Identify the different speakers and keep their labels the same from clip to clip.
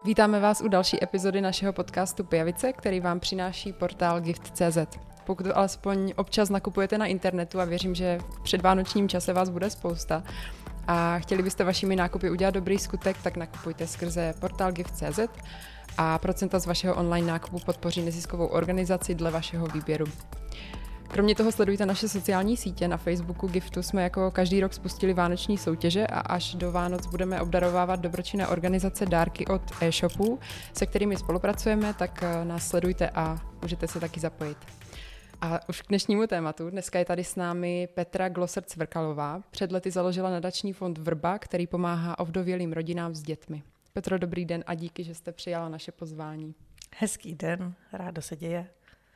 Speaker 1: Vítáme vás u další epizody našeho podcastu Pijavice, který vám přináší portál gift.cz. Pokud alespoň občas nakupujete na internetu a věřím, že v předvánočním čase vás bude spousta a chtěli byste vašimi nákupy udělat dobrý skutek, tak nakupujte skrze portál gift.cz a procenta z vašeho online nákupu podpoří neziskovou organizaci dle vašeho výběru. Kromě toho sledujte naše sociální sítě. Na Facebooku Giftu jsme jako každý rok spustili vánoční soutěže a až do Vánoc budeme obdarovávat dobročinné organizace dárky od e-shopů, se kterými spolupracujeme, tak nás sledujte a můžete se taky zapojit. A už k dnešnímu tématu. Dneska je tady s námi Petra Glosser-Cvrkalová. Před lety založila nadační fond Vrba, který pomáhá ovdovělým rodinám s dětmi. Petro, dobrý den a díky, že jste přijala naše pozvání.
Speaker 2: Hezký den, rádo se děje.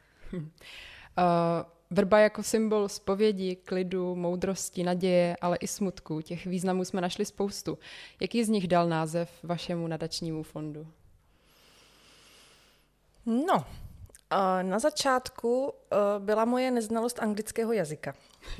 Speaker 1: Vrba jako symbol zpovědi, klidu, moudrosti, naděje, ale i smutku. Těch významů jsme našli spoustu. Jaký z nich dal název vašemu nadačnímu fondu?
Speaker 2: No, na začátku byla moje neznalost anglického jazyka,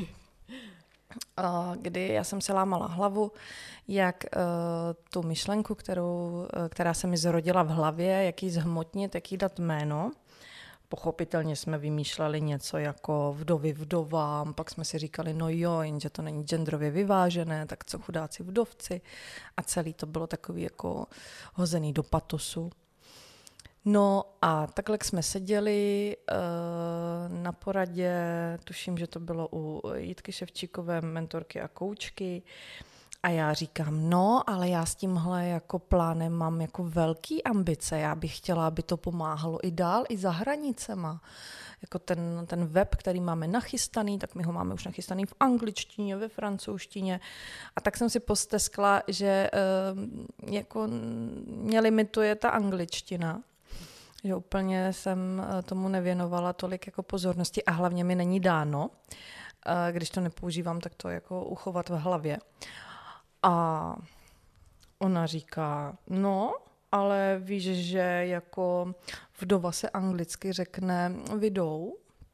Speaker 2: kdy já jsem se lámala hlavu, jak tu myšlenku, která se mi zrodila v hlavě, jak ji zhmotnit, jak jí dát jméno. Pochopitelně jsme vymýšleli něco jako vdovy vdovám, pak jsme si říkali, no jo, jenže to není genderově vyvážené, tak co chudáci vdovci. A celý to bylo takový jako hozený do patosu. No a takhle jsme seděli na poradě, tuším, že to bylo u Jitky Ševčíkové, mentorky a koučky. A já říkám, no, ale já s tímhle jako plánem mám jako velký ambice. Já bych chtěla, aby to pomáhalo i dál, i za hranicema. Jako ten web, který máme nachystaný, tak my ho máme už nachystaný v angličtině, ve francouzštině. A tak jsem si posteskla, že jako mě limituje ta angličtina. Že úplně jsem tomu nevěnovala tolik jako pozornosti a hlavně mi není dáno. Když to nepoužívám, tak to jako uchovat v hlavě. A ona říká, no, ale víš, že jako vdova se anglicky řekne widow.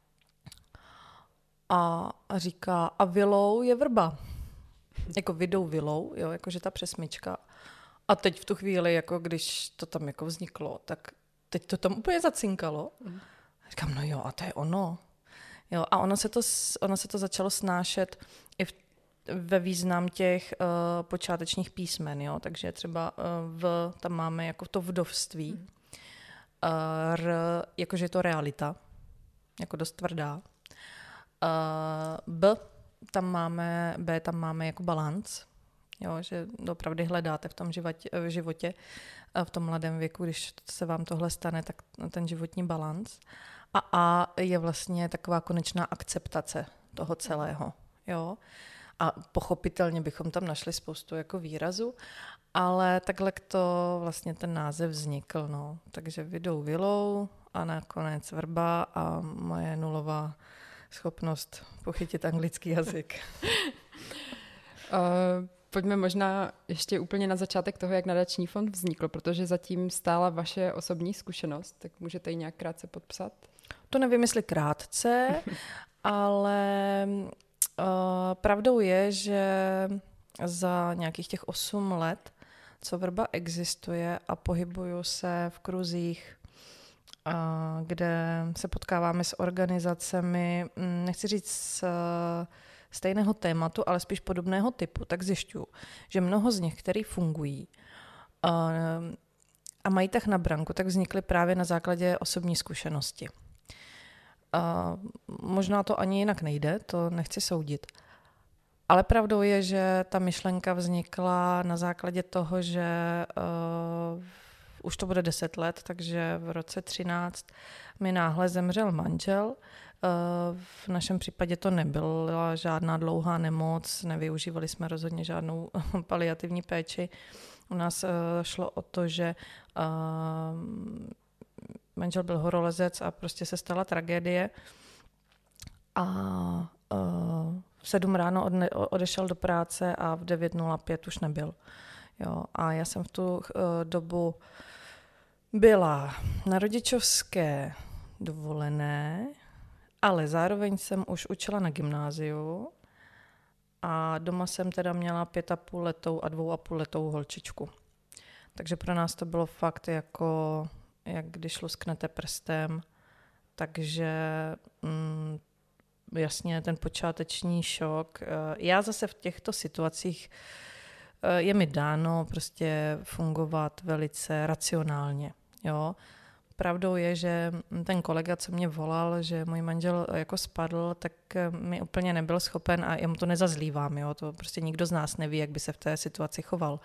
Speaker 2: A říká, a willow je vrba. Jako willow, jo, jakože ta přesmička. A teď v tu chvíli, jako když to tam jako vzniklo, tak teď to tam úplně zacinkalo. A říkám, no jo, a to je ono. Jo, a ono se to začalo snášet i ve význam těch počátečních písmen, jo, takže třeba tam máme jako to vdovství, jakože je to realita, jako dost tvrdá, B tam máme jako balanc, jo, že opravdu hledáte v tom životě, v tom mladém věku, když se vám tohle stane, tak ten životní balanc. A je vlastně taková konečná akceptace toho celého, jo. A pochopitelně bychom tam našli spoustu jako výrazů, ale takhle to vlastně ten název vznikl. No. Takže willow a nakonec vrba a moje nulová schopnost pochytit anglický jazyk.
Speaker 1: Pojďme možná ještě úplně na začátek toho, jak nadační fond vznikl, protože zatím stála vaše osobní zkušenost, tak můžete ji nějak krátce popsat?
Speaker 2: To nevím, jestli krátce, ale pravdou je, že za nějakých těch 8 let, co Vrba existuje a pohybuju se v kruzích, kde se potkáváme s organizacemi, nechci říct stejného tématu, ale spíš podobného typu, tak zjišťuju, že mnoho z nich, který fungují a mají tak na branku, tak vznikly právě na základě osobní zkušenosti. Možná to ani jinak nejde, to nechci soudit. Ale pravdou je, že ta myšlenka vznikla na základě toho, že už to bude 10 let, takže v roce 13 mi náhle zemřel manžel. V našem případě to nebyla žádná dlouhá nemoc, nevyužívali jsme rozhodně žádnou paliativní péči. U nás šlo o to, že manžel byl horolezec a prostě se stala tragédie a v 7 ráno odešel do práce a v 9:05 už nebyl. Jo, a já jsem v tu dobu byla na rodičovské dovolené, ale zároveň jsem už učila na gymnáziu a doma jsem teda měla 5,5letou a 2,5letou holčičku. Takže pro nás to bylo fakt jako, jak když lusknete prstem. Takže jasně ten počáteční šok. Já zase v těchto situacích je mi dáno prostě fungovat velice racionálně. Jo? Pravdou je, že ten kolega, co mě volal, že můj manžel jako spadl, tak mi úplně nebyl schopen, a já mu to nezazlívám, jo? To prostě nikdo z nás neví, jak by se v té situaci choval.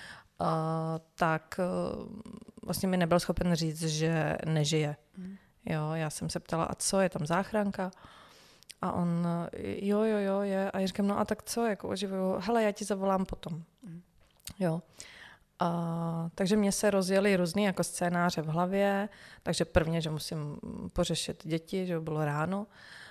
Speaker 2: Tak vlastně mi nebyl schopen říct, že nežije. Jo, já jsem se ptala, a co, je tam záchranka? A on, jo, je. A já říkám, no a tak co, jako oživuju, hele, já ti zavolám potom. Jo. Takže mě se rozjeli různý jako scénáře v hlavě, takže prvně, že musím pořešit děti, že bylo ráno,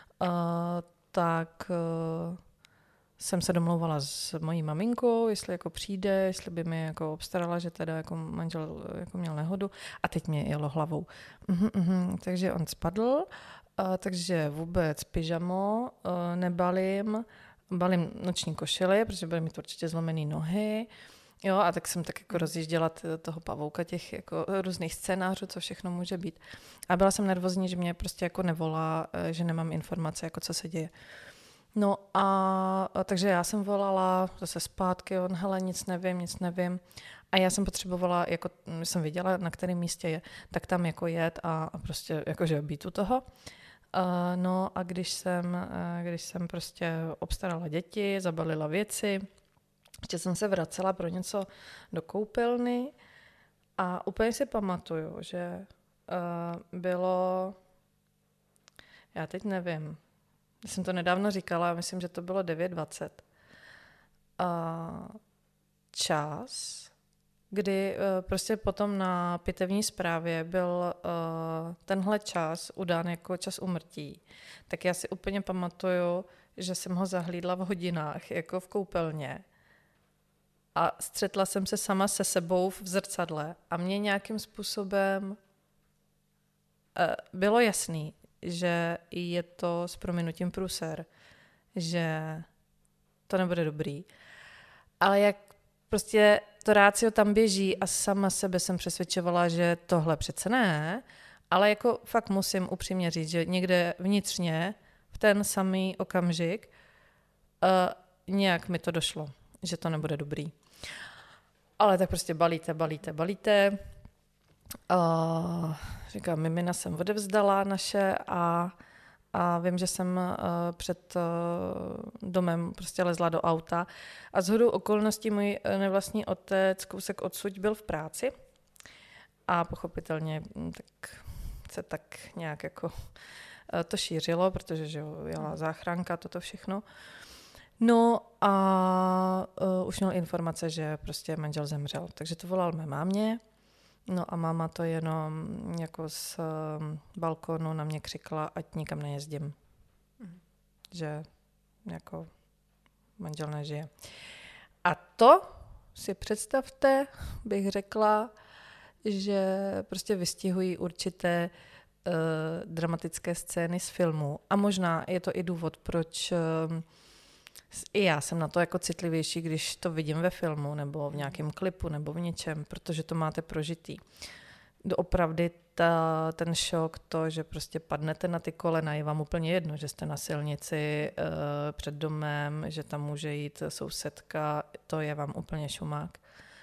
Speaker 2: tak jsem se domlouvala s mojí maminkou, jestli jako přijde, jestli by mi jako obstarala, že teda jako manžel jako měl nehodu, a teď mě jelo hlavou. Takže on spadl, takže vůbec pyžamo, balím noční košily, protože byly mi to určitě zlomený nohy. Jo, a tak jsem tak jako rozjížděla toho pavouka těch jako různých scénářů, co všechno může být. A byla jsem nervózní, že mě prostě jako nevolá, že nemám informace, jako co se děje. No a takže já jsem volala zase zpátky, on, hele, nic nevím. A já jsem potřebovala, jako jsem viděla, na kterém místě je, tak tam jako jet a prostě jakože být u toho. No a když jsem prostě obstarala děti, zabalila věci, ještě jsem se vracela pro něco do koupelny a úplně si pamatuju, že bylo, já teď nevím, jsem to nedávno říkala, myslím, že to bylo 9:20. Čas, kdy prostě potom na pitevní zprávě byl tenhle čas udán jako čas úmrtí, tak já si úplně pamatuju, že jsem ho zahlídla v hodinách, jako v koupelně. A střetla jsem se sama se sebou v zrcadle a mně nějakým způsobem bylo jasný, že je to s prominutím průser, že to nebude dobrý. Ale jak prostě to rácio tam běží a sama sebe jsem přesvědčovala, že tohle přece ne, ale jako fakt musím upřímně říct, že někde vnitřně v ten samý okamžik nějak mi to došlo, že to nebude dobrý. Ale tak prostě balíte. Říkám, mimina jsem odevzdala naše a vím, že jsem před domem prostě lezla do auta a shodou okolností můj nevlastní otec kousek odsud byl v práci a pochopitelně tak se tak nějak jako to šířilo, protože že jela záchranka, toto všechno. No a už měl informace, že prostě manžel zemřel, takže to volal mé mámě. No a máma to jenom jako z balkonu na mě křikla, ať nikam nejezdím. Že jako manžel nežije. A to si představte, bych řekla, že prostě vystihují určité dramatické scény z filmu. A možná je to i důvod, proč i já jsem na to jako citlivější, když to vidím ve filmu nebo v nějakém klipu nebo v něčem, protože to máte prožitý. Doopravdy ten šok, to, že prostě padnete na ty kolena, je vám úplně jedno, že jste na silnici před domem, že tam může jít sousedka, to je vám úplně šumák.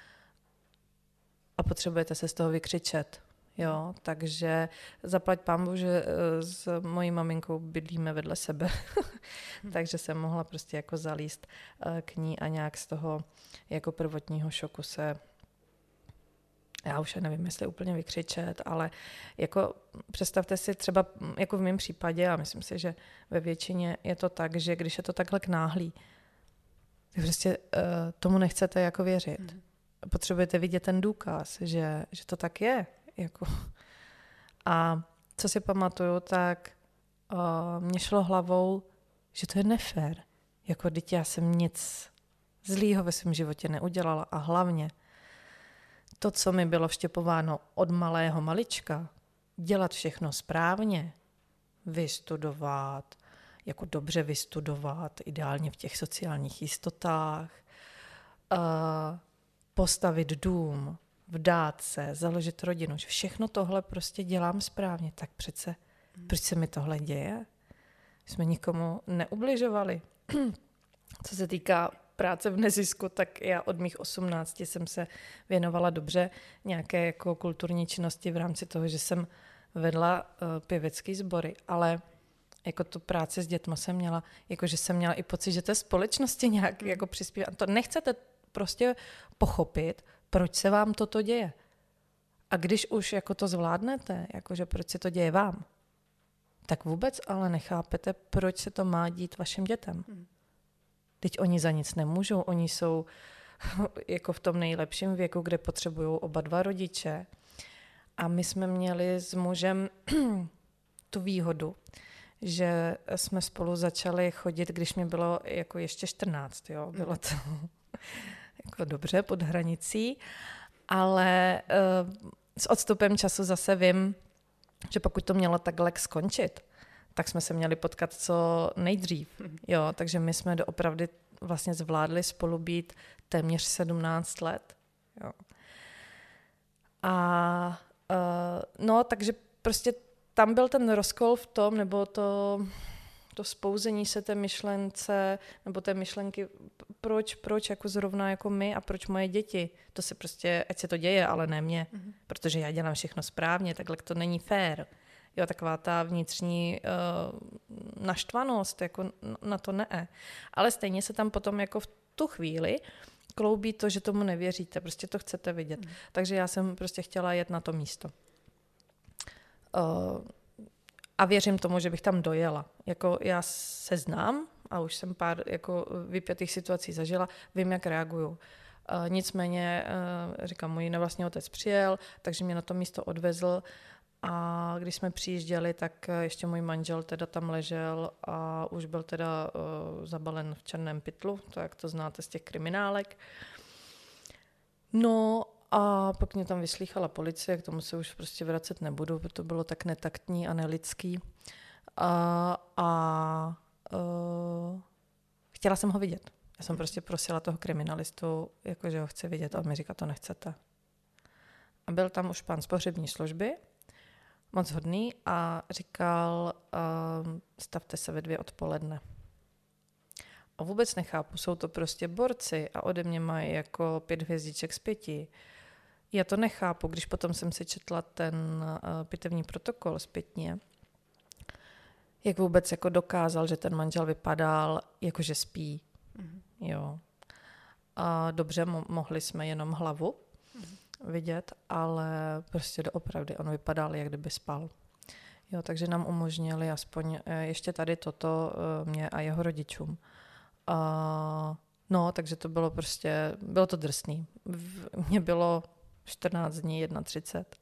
Speaker 2: A potřebujete se z toho vykřičet. Jo, takže zaplať pánbůh, že s mojí maminkou bydlíme vedle sebe, takže jsem mohla prostě jako zalíst k ní a nějak z toho jako prvotního šoku se, já už nevím, jestli úplně vykřičet, ale jako představte si třeba jako v mém případě, a myslím si, že ve většině je to tak, že když je to takhle náhlý, tak prostě tomu nechcete jako věřit. Potřebujete vidět ten důkaz, že to tak je. Jako. A co si pamatuju, tak mě šlo hlavou, že to je nefér. Jako dítě já jsem nic zlýho ve svém životě neudělala a hlavně to, co mi bylo vštěpováno od malého malička, dělat všechno správně, vystudovat, jako dobře vystudovat, ideálně v těch sociálních jistotách, postavit dům, vdát se, založit rodinu, že všechno tohle prostě dělám správně, tak přece, proč se mi tohle děje? Jsme nikomu neubližovali. Co se týká práce v nezisku, tak já od mých 18 jsem se věnovala dobře nějaké jako kulturní činnosti v rámci toho, že jsem vedla pěvecký sbory, ale jako tu práci s dětma jsem měla, jakože jsem měla i pocit, že té společnosti nějak jako přispívá. To nechcete prostě pochopit, proč se vám toto děje. A když už jako to zvládnete, jakože proč se to děje vám, tak vůbec ale nechápete, proč se to má dít vašim dětem. Teď oni za nic nemůžou, oni jsou jako v tom nejlepším věku, kde potřebují oba dva rodiče. A my jsme měli s mužem tu výhodu, že jsme spolu začali chodit, když mi bylo jako ještě 14, jo. Bylo to jako dobře pod hranicí, ale s odstupem času zase vím, že pokud to mělo takhle skončit, tak jsme se měli potkat co nejdřív. Jo, takže my jsme doopravdy vlastně zvládli spolu být téměř 17 let. Jo. A no, takže prostě tam byl ten rozkol v tom, nebo to vzpouzení se té myšlence, nebo té myšlenky, proč jako zrovna jako my a proč moje děti. To se prostě, ať se to děje, ale ne mě, protože já dělám všechno správně, takhle to není fér. Jo, taková ta vnitřní naštvanost, jako na to ne. Ale stejně se tam potom jako v tu chvíli kloubí to, že tomu nevěříte, prostě to chcete vidět. Takže já jsem prostě chtěla jet na to místo. A věřím tomu, že bych tam dojela. Jako já se znám a už jsem pár jako vypjatých situací zažila, vím, jak reaguju. Nicméně, říkám, můj nevlastní otec přijel, takže mě na to místo odvezl a když jsme přijížděli, tak ještě můj manžel teda tam ležel a už byl teda zabalen v černém pytlu, to jak to znáte z těch kriminálek. No a pak mě tam vyslýchala policie, k tomu se už prostě vracet nebudu, protože to bylo tak netaktní a nelidský. Chtěla jsem ho vidět. Já jsem prostě prosila toho kriminalistu, jako že ho chci vidět, a on mi říká, to nechcete. A byl tam už pán z pohřební služby, moc hodný, a říkal, stavte se ve 2 odpoledne. A vůbec nechápu, jsou to prostě borci a ode mě mají jako 5 hvězdiček z 5. Já to nechápu, když potom jsem si četla ten pitevní protokol zpětně, jak vůbec jako dokázal, že ten manžel vypadal, jakože spí. Jo. A dobře, mohli jsme jenom hlavu vidět, ale prostě doopravdy on vypadal, jak kdyby spal. Jo, takže nám umožnili aspoň ještě tady toto mě a jeho rodičům. No, takže to bylo prostě, bylo to drsný. Mně bylo 14 dní, 31.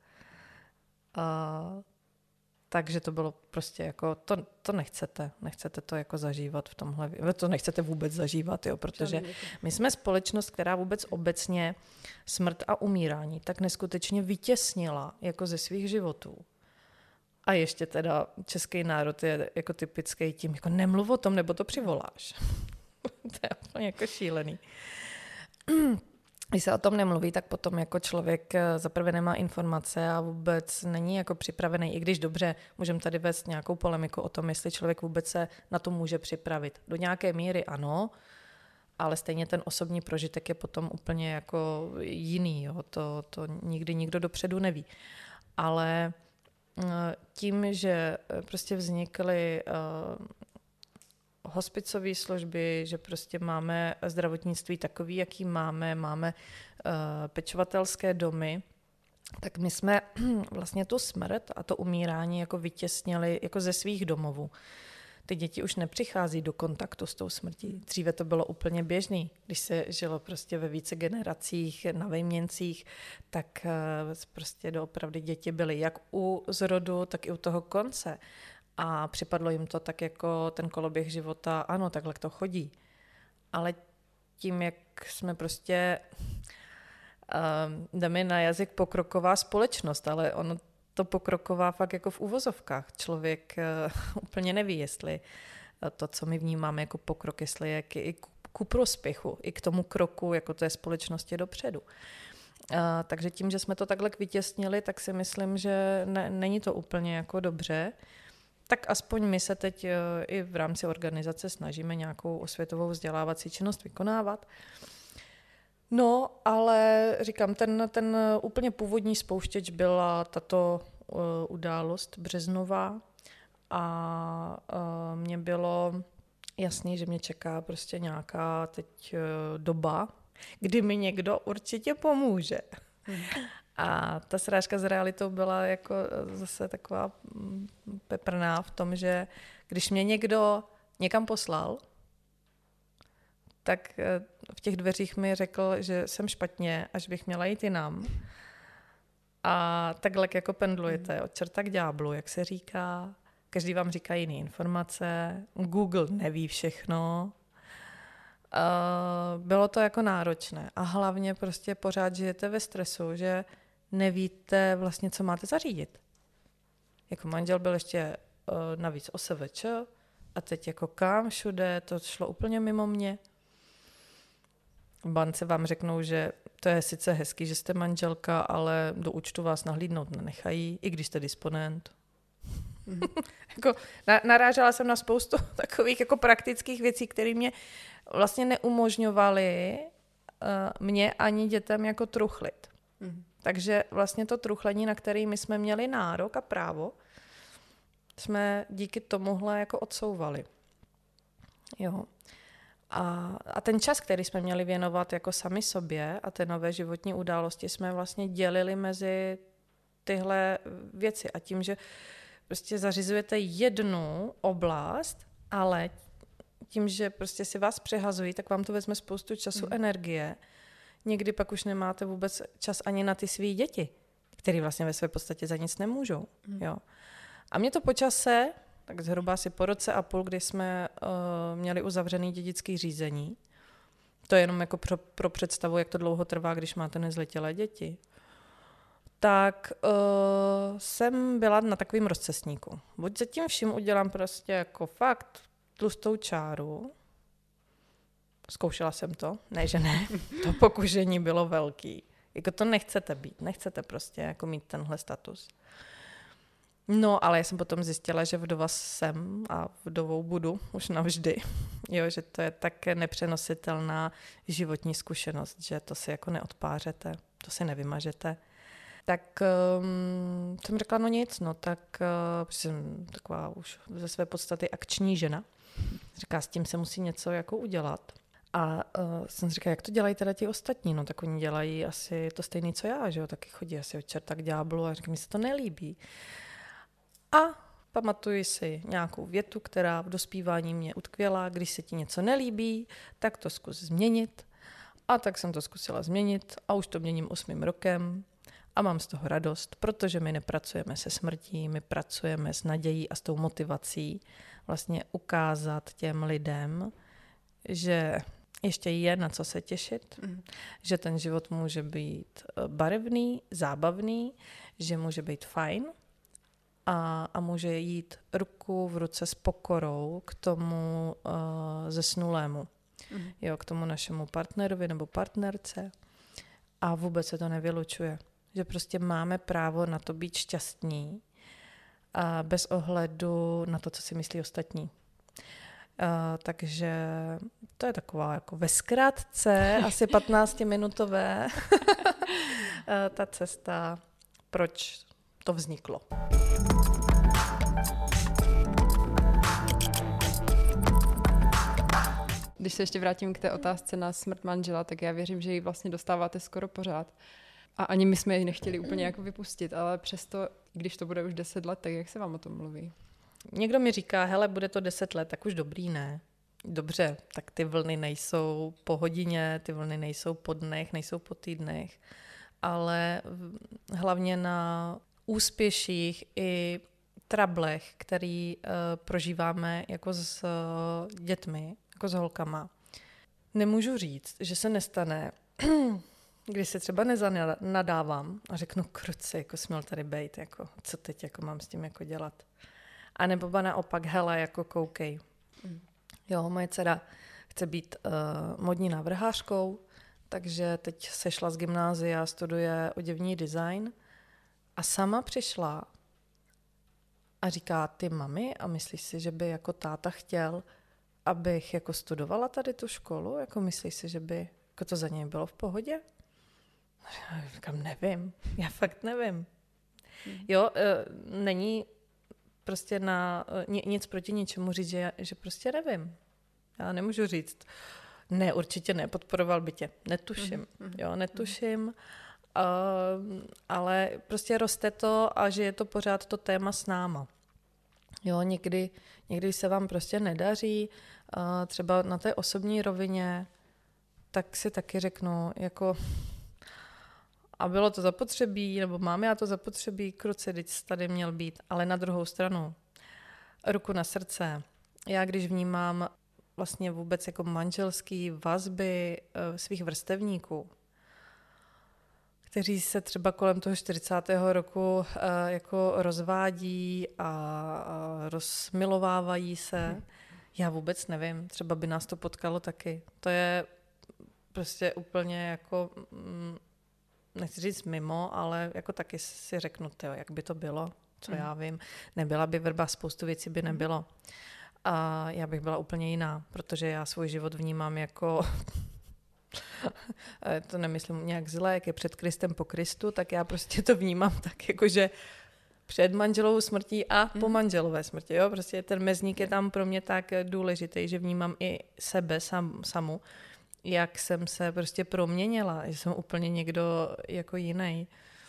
Speaker 2: Takže to bylo prostě jako, to nechcete to jako zažívat v tomhle, to nechcete vůbec zažívat, jo, protože my jsme společnost, která vůbec obecně smrt a umírání tak neskutečně vytěsnila jako ze svých životů. A ještě teda český národ je jako typický tím, jako nemluv o tom, nebo to přivoláš. To je úplně jako šílený. Když se o tom nemluví, tak potom jako člověk zaprvé nemá informace a vůbec není jako připravený, i když dobře, můžeme tady vést nějakou polemiku o tom, jestli člověk vůbec se na to může připravit. Do nějaké míry ano, ale stejně ten osobní prožitek je potom úplně jako jiný. Jo? To nikdy nikdo dopředu neví. Ale tím, že prostě vznikly hospicové služby, že prostě máme zdravotnictví takový, jaký máme pečovatelské domy, tak my jsme vlastně tu smrt a to umírání jako vytěsnili jako ze svých domovů. Ty děti už nepřichází do kontaktu s tou smrtí. Dříve to bylo úplně běžný. Když se žilo prostě ve více generacích, na vejměncích, tak prostě doopravdy děti byly jak u zrodu, tak i u toho konce. A připadlo jim to tak jako ten koloběh života, ano, takhle to chodí. Ale tím, jak jsme prostě, jdeme na jazyk pokroková společnost, ale ono to pokroková fakt jako v uvozovkách. Člověk úplně neví, jestli to, co my vnímáme jako pokrok, jestli je i ku prospěchu, i k tomu kroku, jako té společnosti dopředu. Takže tím, že jsme to takhle vytěsnili, tak si myslím, že není to úplně jako dobře. Tak aspoň my se teď i v rámci organizace snažíme nějakou osvětovou vzdělávací činnost vykonávat. No, ale říkám, ten úplně původní spouštěč byla tato událost březnová a mně bylo jasný, že mě čeká prostě nějaká teď doba, kdy mi někdo určitě pomůže. A ta srážka s realitou byla jako zase taková peprná v tom, že když mě někdo někam poslal, tak v těch dveřích mi řekl, že jsem špatně, až bych měla jít jinam. A takhle jako pendlujete od čerta k ďáblu, jak se říká. Každý vám říká jiné informace. Google neví všechno. Bylo to jako náročné. A hlavně prostě pořád žijete ve stresu, že nevíte vlastně, co máte zařídit. Jako manžel byl ještě navíc OSVČ a teď jako kam všude, to šlo úplně mimo mě. V bance vám řeknou, že to je sice hezký, že jste manželka, ale do účtu vás nahlídnout nenechají, i když jste disponent. Jako, narážela jsem na spoustu takových jako praktických věcí, které mě vlastně neumožňovaly mě ani dětem jako truchlit. Takže vlastně to truchlení, na který my jsme měli nárok a právo, jsme díky tomuhle jako odsouvali. Jo. A ten čas, který jsme měli věnovat jako sami sobě a ty nové životní události jsme vlastně dělili mezi tyhle věci. A tím, že prostě zařizujete jednu oblast, ale tím, že prostě si vás přehazují, tak vám to vezme spoustu času, energie. Někdy pak už nemáte vůbec čas ani na ty svý děti, který vlastně ve své podstatě za nic nemůžou. Jo. A mě to po čase, tak zhruba asi po roce a půl, kdy jsme měli uzavřený dědický řízení, to je jenom jako pro představu, jak to dlouho trvá, když máte nezletilé děti, tak jsem byla na takovým rozcestníku. Buď za tím vším udělám prostě jako fakt tlustou čáru. Zkoušela jsem to, ne, že ne. To pokušení bylo velký. Jako to nechcete být, nechcete prostě jako mít tenhle status. No, ale já jsem potom zjistila, že vdova jsem a vdovou budu už navždy. Jo, že to je tak nepřenositelná životní zkušenost, že to si jako neodpářete, to si nevymažete. Tak jsem řekla, no nic, no tak jsem taková už ze své podstaty akční žena. Říká, s tím se musí něco jako udělat. A jsem říkala, jak to dělají teda ti ostatní? No tak oni dělají asi to stejné, co já, že jo? Taky chodí asi od čerta k ďáblu a říkám, mi se to nelíbí. A pamatuji si nějakou větu, která v dospívání mě utkvěla, když se ti něco nelíbí, tak to zkus změnit. A tak jsem to zkusila změnit a už to měním 8. rokem a mám z toho radost, protože my nepracujeme se smrtí, my pracujeme s nadějí a s tou motivací vlastně ukázat těm lidem, že ještě je na co se těšit, že ten život může být barevný, zábavný, že může být fajn a může jít ruku v ruce s pokorou k tomu zesnulému, jo, k tomu našemu partnerovi nebo partnerce a vůbec se to nevylučuje. Že prostě máme právo na to být šťastní a bez ohledu na to, co si myslí ostatní. Takže to je taková jako ve zkratce, asi 15minutové ta cesta, proč to vzniklo.
Speaker 1: Když se ještě vrátím k té otázce na smrt manžela, tak já věřím, že ji vlastně dostáváte skoro pořád. A ani my jsme ji nechtěli úplně jako vypustit, ale přesto, když to bude už 10 let, tak jak se vám o tom mluví?
Speaker 2: Někdo mi říká, hele, bude to 10 let, tak už dobrý, ne? Dobře, tak ty vlny nejsou po hodině, ty vlny nejsou po dnech, nejsou po týdnech, ale hlavně na úspěších i trablech, který prožíváme jako s dětmi, jako s holkama. Nemůžu říct, že se nestane, když se třeba nezanadávám a řeknu, kruce, jako směl tady bejt, jako, co teď jako mám s tím jako dělat. A nebo naopak, hele, jako koukej. Jo, moje dcera chce být modní návrhářkou, takže teď sešla z gymnázia, studuje oděvní design a sama přišla a říká, ty mami, a myslíš si, že by jako táta chtěl, abych jako studovala tady tu školu? Jako myslíš si, že by jako to za něj bylo v pohodě? Já říkám, nevím, já fakt nevím. Jo, není prostě nic proti ničemu říct, že prostě nevím. Já nemůžu říct, ne, určitě nepodporoval by tě. Netuším, jo, netuším. Ale prostě roste to a že je to pořád to téma s náma. Jo, někdy se vám prostě nedaří, třeba na té osobní rovině, tak si taky řeknu, jako a bylo to zapotřebí, nebo mám já to zapotřebí, krucidic tady měl být, ale na druhou stranu, ruku na srdce, já když vnímám vlastně vůbec jako manželský vazby svých vrstevníků, kteří se třeba kolem toho 40. roku jako rozvádí a rozmilovávají se. Já vůbec nevím, třeba by nás to potkalo taky. To je prostě úplně jako, nechci říct mimo, ale jako taky si řeknu, tyjo, jak by to bylo, co já vím. Nebyla by vrba, spoustu věcí by nebylo. A já bych byla úplně jiná, protože já svůj život vnímám jako... to nemyslím nějak zle, jak je před Kristem po Kristu, tak já prostě to vnímám tak, jakože před manželovou smrtí a po manželové smrti. Jo? Prostě ten mezník je tam pro mě tak důležitý, že vnímám i sebe samu, jak jsem se prostě proměnila, že jsem úplně někdo jako jiný.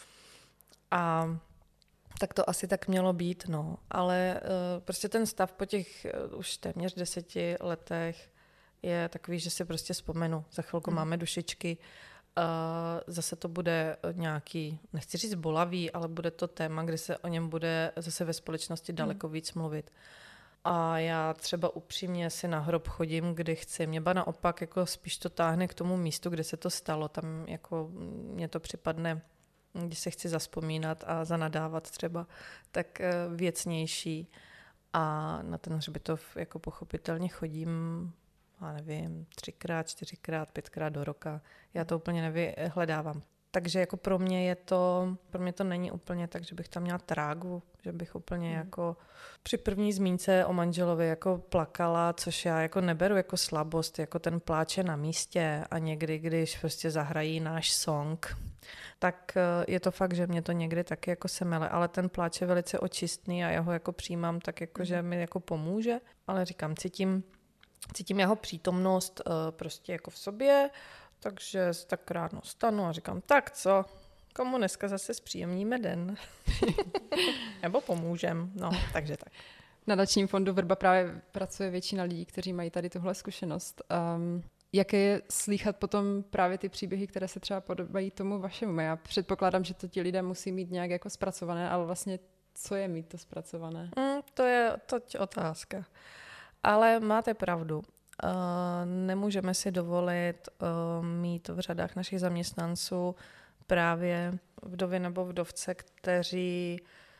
Speaker 2: A tak to asi tak mělo být, no. Ale prostě ten stav po těch už téměř 10 letech je takový, že si prostě vzpomenu. Za chvilku máme dušičky. Zase to bude nějaký, nechci říct bolavý, ale bude to téma, kde se o něm bude zase ve společnosti daleko víc mluvit. A já třeba upřímně si na hrob chodím, kdy chci. Mě ba naopak jako spíš to táhne k tomu místu, kde se to stalo. Tam jako mně to připadne, když se chci zavzpomínat a zanadávat třeba, tak věcnější. A na ten hřbitov jako pochopitelně chodím, já nevím, 3x, 4x, 5x do roka. Já to úplně nevyhledávám. Takže jako pro mě to není úplně tak, že bych tam měla trágu, že bych úplně jako při první zmínce o manželovi jako plakala, což já jako neberu jako slabost, jako ten pláč je na místě a někdy, když prostě zahrají náš song, tak je to fakt, že mě to někdy taky jako semele, ale ten pláč je velice očistný a já ho jako přijímám tak jako, že mi jako pomůže, ale říkám, cítím jeho přítomnost prostě jako v sobě, takže tak ráno stanu a říkám, tak co, komu dneska zase zpříjemníme den? Nebo pomůžem, no, takže tak.
Speaker 1: Na nadačním fondu Vrba právě pracuje většina lidí, kteří mají tady tuhle zkušenost. Jaké je slýchat potom právě ty příběhy, které se třeba podobají tomu vašemu? Já předpokládám, že to ti lidé musí mít nějak jako zpracované, ale vlastně co je mít to zpracované?
Speaker 2: To je toť otázka. Ale máte pravdu. Nemůžeme si dovolit mít v řadách našich zaměstnanců právě vdovy nebo vdovce, kteří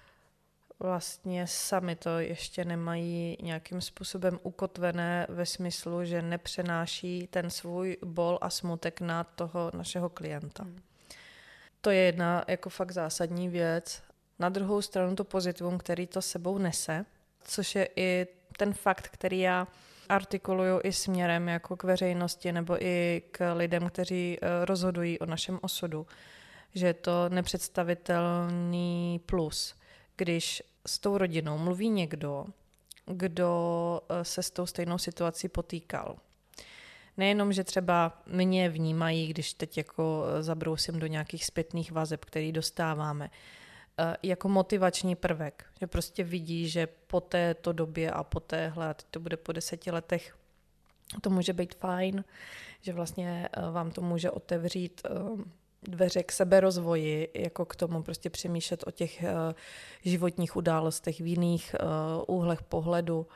Speaker 2: vlastně sami to ještě nemají nějakým způsobem ukotvené ve smyslu, že nepřenáší ten svůj bol a smutek na toho našeho klienta. To je jedna jako fakt zásadní věc. Na druhou stranu to pozitivum, který to sebou nese, což je i ten fakt, který já artikuluju i směrem jako k veřejnosti nebo i k lidem, kteří rozhodují o našem osudu, že je to nepředstavitelný plus, když s tou rodinou mluví někdo, kdo se s tou stejnou situací potýkal. Nejenom, že třeba mě vnímají, když teď jako zabrousím do nějakých zpětných vazeb, který dostáváme, jako motivační prvek, že prostě vidí, že po této době a po téhle, a teď to bude po 10 letech, to může být fajn, že vlastně vám to může otevřít dveře k seberozvoji, jako k tomu prostě přemýšlet o těch životních událostech v jiných úhlech pohledu,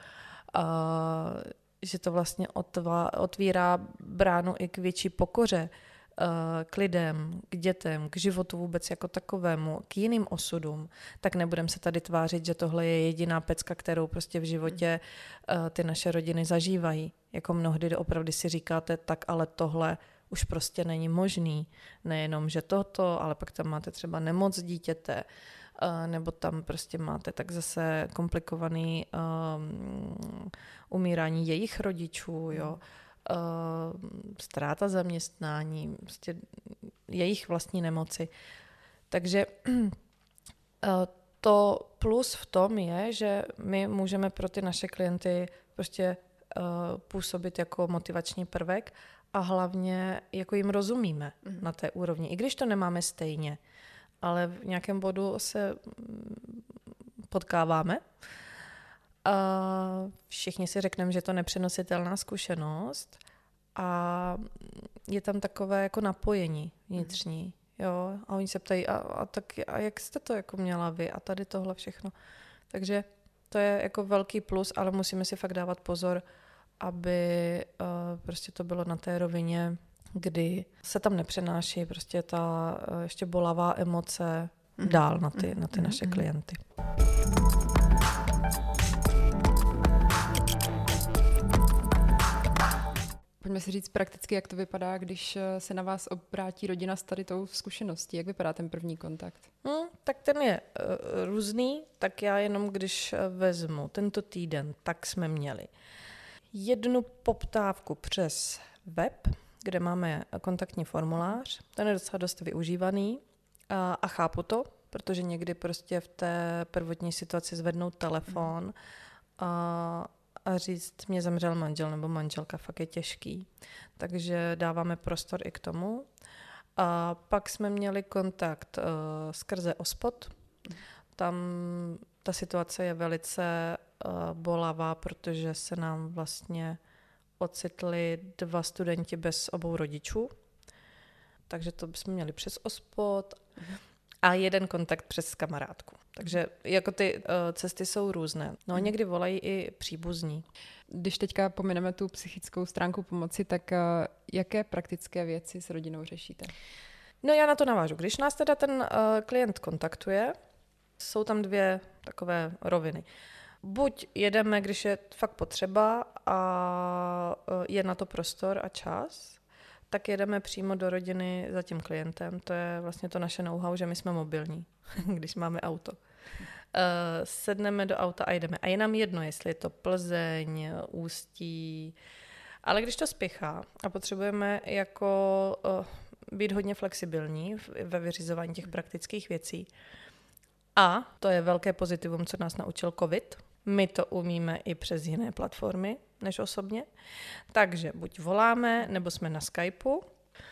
Speaker 2: že to vlastně otvírá bránu i k větší pokoře, k lidem, k dětem, k životu vůbec jako takovému, k jiným osudům, tak nebudeme se tady tvářit, že tohle je jediná pecka, kterou prostě v životě ty naše rodiny zažívají. Jako mnohdy opravdu si říkáte, tak ale tohle už prostě není možný. Nejenom, že toto, ale pak tam máte třeba nemoc dítěte, nebo tam prostě máte tak zase komplikovaný umírání jejich rodičů, jo. Ztráta zaměstnání, prostě jejich vlastní nemoci. Takže to plus v tom je, že my můžeme pro ty naše klienty prostě působit jako motivační prvek a hlavně jako jim rozumíme na té úrovni. I když to nemáme stejně, ale v nějakém bodu se potkáváme. Všichni si řekneme, že je to nepřenositelná zkušenost a je tam takové jako napojení vnitřní. Jo? A oni se ptají, a jak jste to jako měla vy a tady tohle všechno. Takže to je jako velký plus, ale musíme si fakt dávat pozor, aby prostě to bylo na té rovině, kdy se tam nepřenáší prostě ta ještě bolavá emoce dál na ty naše klienty.
Speaker 1: Pojďme si říct prakticky, jak to vypadá, když se na vás obrátí rodina s tady tou zkušeností. Jak vypadá ten první kontakt?
Speaker 2: Tak ten je různý, tak já jenom když vezmu tento týden, tak jsme měli jednu poptávku přes web, kde máme kontaktní formulář. Ten je docela dost využívaný a chápu to, protože někdy prostě v té prvotní situaci zvednout telefon a říct, mě zemřel manžel nebo manželka, fakt je těžký. Takže dáváme prostor i k tomu. A pak jsme měli kontakt skrze OSPOD. Tam ta situace je velice bolavá, protože se nám vlastně ocitli 2 studenti bez obou rodičů. Takže to jsme měli přes OSPOD a jeden kontakt přes kamarádku. Takže jako ty cesty jsou různé. No někdy volají i příbuzní.
Speaker 1: Když teďka pomineme tu psychickou stránku pomoci, tak jaké praktické věci s rodinou řešíte?
Speaker 2: No já na to navážu. Když nás teda ten klient kontaktuje, jsou tam 2 takové roviny. Buď jedeme, když je fakt potřeba a je na to prostor a čas, tak jedeme přímo do rodiny za tím klientem. To je vlastně to naše know-how, že my jsme mobilní, když máme auto. Sedneme do auta a jdeme. A je nám jedno, jestli je to Plzeň, Ústí, ale když to spěchá a potřebujeme jako být hodně flexibilní ve vyřizování těch praktických věcí. A to je velké pozitivum, co nás naučil COVID. My to umíme i přes jiné platformy než osobně. Takže buď voláme, nebo jsme na Skypeu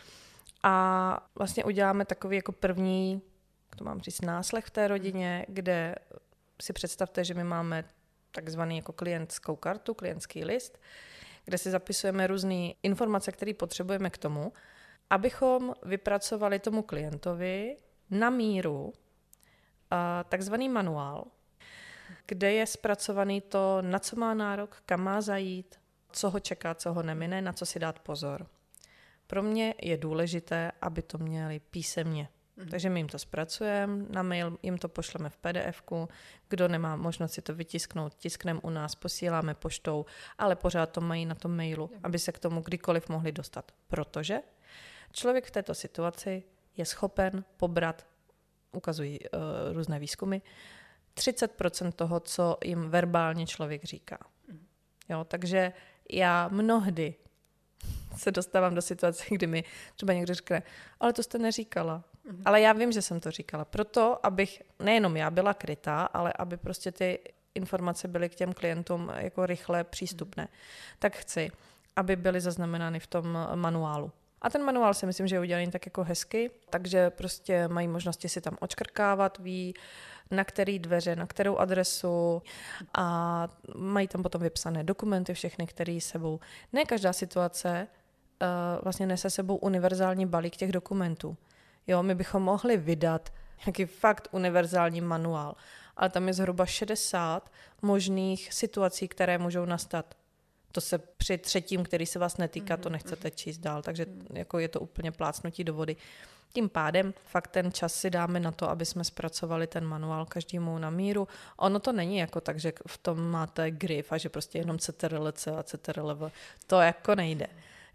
Speaker 2: a vlastně uděláme takový jako první, to mám říct, náslech v té rodině, kde si představte, že my máme takzvaný jako klientskou kartu, klientský list, kde si zapisujeme různé informace, které potřebujeme k tomu, abychom vypracovali tomu klientovi na míru takzvaný manuál, kde je zpracovaný to, na co má nárok, kam má zajít, co ho čeká, co ho nemine, na co si dát pozor. Pro mě je důležité, aby to měli písemně. Takže my jim to zpracujeme, na mail jim to pošleme v PDF-ku, kdo nemá možnost si to vytisknout, tiskneme u nás, posíláme poštou, ale pořád to mají na tom mailu, aby se k tomu kdykoliv mohli dostat. Protože člověk v této situaci je schopen pobrat, ukazují různé výzkumy, 30% toho, co jim verbálně člověk říká. Jo, takže já mnohdy se dostávám do situace, kdy mi třeba někdo řekne, ale to jste neříkala. Ale já vím, že jsem to říkala. Proto, abych nejenom já byla krytá, ale aby prostě ty informace byly k těm klientům jako rychle přístupné. Tak chci, aby byly zaznamenány v tom manuálu. A ten manuál si myslím, že je udělaný tak jako hezky, takže prostě mají možnosti si tam odškrkávat, ví, na který dveře, na kterou adresu a mají tam potom vypsané dokumenty všechny, které sebou. Ne každá situace vlastně nese sebou univerzální balík těch dokumentů. Jo, my bychom mohli vydat nějaký fakt univerzální manuál, ale tam je zhruba 60 možných situací, které můžou nastat. To se při třetím, který se vás netýká, to nechcete číst dál, takže jako je to úplně plácnutí do vody. Tím pádem fakt ten čas si dáme na to, aby jsme zpracovali ten manuál každému na míru. Ono to není jako tak, že v tom máte grif a že prostě jenom CTRL-C a CTRL-V. To jako nejde.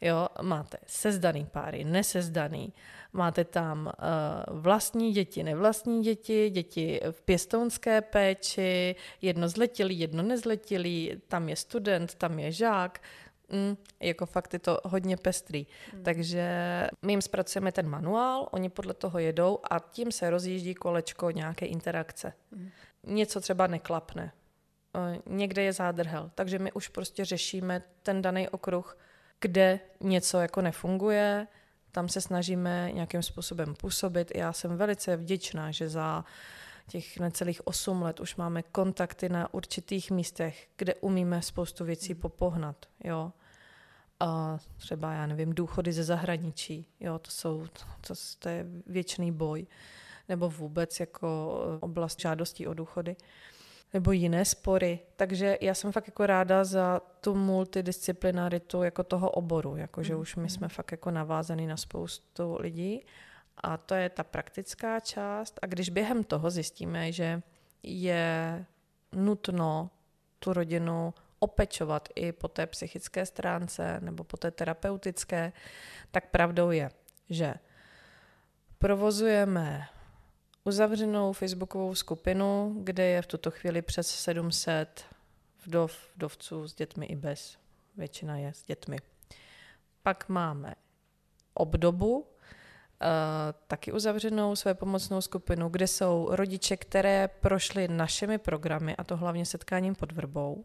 Speaker 2: Jo, máte sezdaný páry, nesezdaný, máte tam vlastní děti, nevlastní děti, děti v pěstounské péči, jedno zletilý, jedno nezletilý, tam je student, tam je žák, jako fakt je to hodně pestrý. Takže my jim zpracujeme ten manuál, oni podle toho jedou a tím se rozjíždí kolečko nějaké interakce. Něco třeba neklapne, někde je zádrhel, takže my už prostě řešíme ten daný okruh, kde něco jako nefunguje, tam se snažíme nějakým způsobem působit. Já jsem velice vděčná, že za těch necelých 8 let už máme kontakty na určitých místech, kde umíme spoustu věcí popohnat. Jo. A třeba, já nevím, důchody ze zahraničí, jo, to je věčný boj. Nebo vůbec jako oblast žádostí o důchody. Nebo jiné spory. Takže já jsem fakt jako ráda za tu multidisciplinaritu jako toho oboru, jakože už my jsme fakt jako navázaný na spoustu lidí a to je ta praktická část a když během toho zjistíme, že je nutno tu rodinu opečovat i po té psychické stránce nebo po té terapeutické, tak pravdou je, že provozujeme uzavřenou facebookovou skupinu, kde je v tuto chvíli přes 700 vdovců s dětmi i bez. Většina je s dětmi. Pak máme obdobu, taky uzavřenou svépomocnou skupinu, kde jsou rodiče, které prošly našimi programy, a to hlavně setkáním pod Vrbou.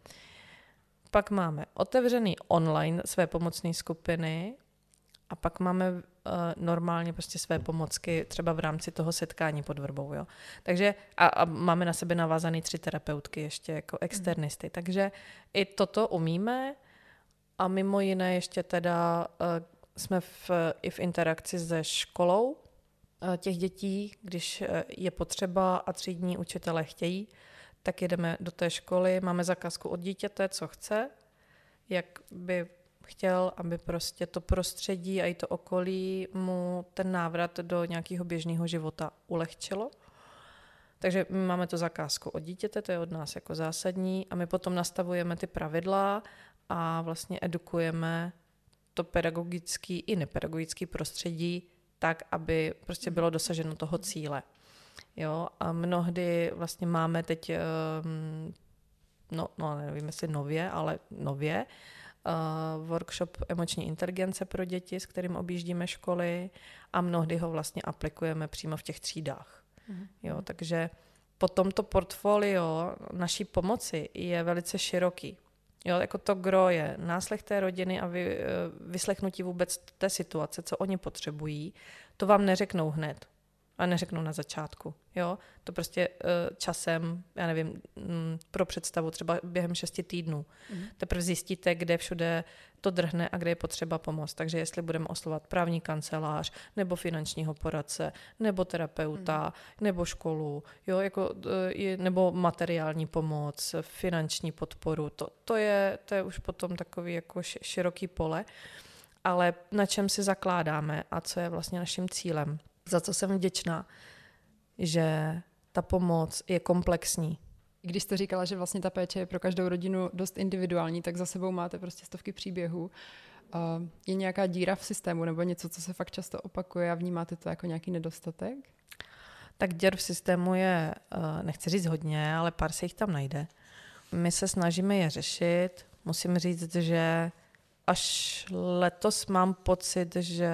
Speaker 2: Pak máme otevřený online svépomocné skupiny a pak máme normálně prostě své pomocky třeba v rámci toho setkání pod Vrbou. Jo. Takže a máme na sebe navázaný 3 terapeutky ještě jako externisty. Takže i toto umíme a mimo jiné ještě teda jsme i v interakci se školou těch dětí, když je potřeba a třídní učitelé chtějí, tak jedeme do té školy, máme zakázku od dítěte, co chce, jak by chtěl, aby prostě to prostředí a i to okolí mu ten návrat do nějakého běžného života ulehčilo. Takže my máme tu zakázku od dítěte, to je od nás jako zásadní a my potom nastavujeme ty pravidla a vlastně edukujeme to pedagogický i nepedagogický prostředí tak, aby prostě bylo dosaženo toho cíle. Jo, a mnohdy vlastně máme teď, nevím jestli nově, workshop emoční inteligence pro děti, s kterým objíždíme školy a mnohdy ho vlastně aplikujeme přímo v těch třídách. Jo, takže potom to portfolio naší pomoci je velice široký. Jo, jako to gro je náslech té rodiny a vyslechnutí vůbec té situace, co oni potřebují, to vám neřeknou hned. A neřeknou na začátku. Jo? To prostě časem, já nevím, pro představu třeba během 6 týdnů. Teprve zjistíte, kde všude to drhne a kde je potřeba pomoct. Takže jestli budeme oslovovat právní kancelář, nebo finančního poradce, nebo terapeuta, nebo školu, jo? Nebo materiální pomoc, finanční podporu, to je už potom takový jako široký pole. Ale na čem si zakládáme a co je vlastně naším cílem? Za co jsem vděčná, že ta pomoc je komplexní.
Speaker 1: Když jste říkala, že vlastně ta péče je pro každou rodinu dost individuální, tak za sebou máte prostě stovky příběhů. Je nějaká díra v systému nebo něco, co se fakt často opakuje a vnímáte to jako nějaký nedostatek?
Speaker 2: Tak děr v systému je, nechci říct hodně, ale pár se jich tam najde. My se snažíme je řešit. Musím říct, že až letos mám pocit, že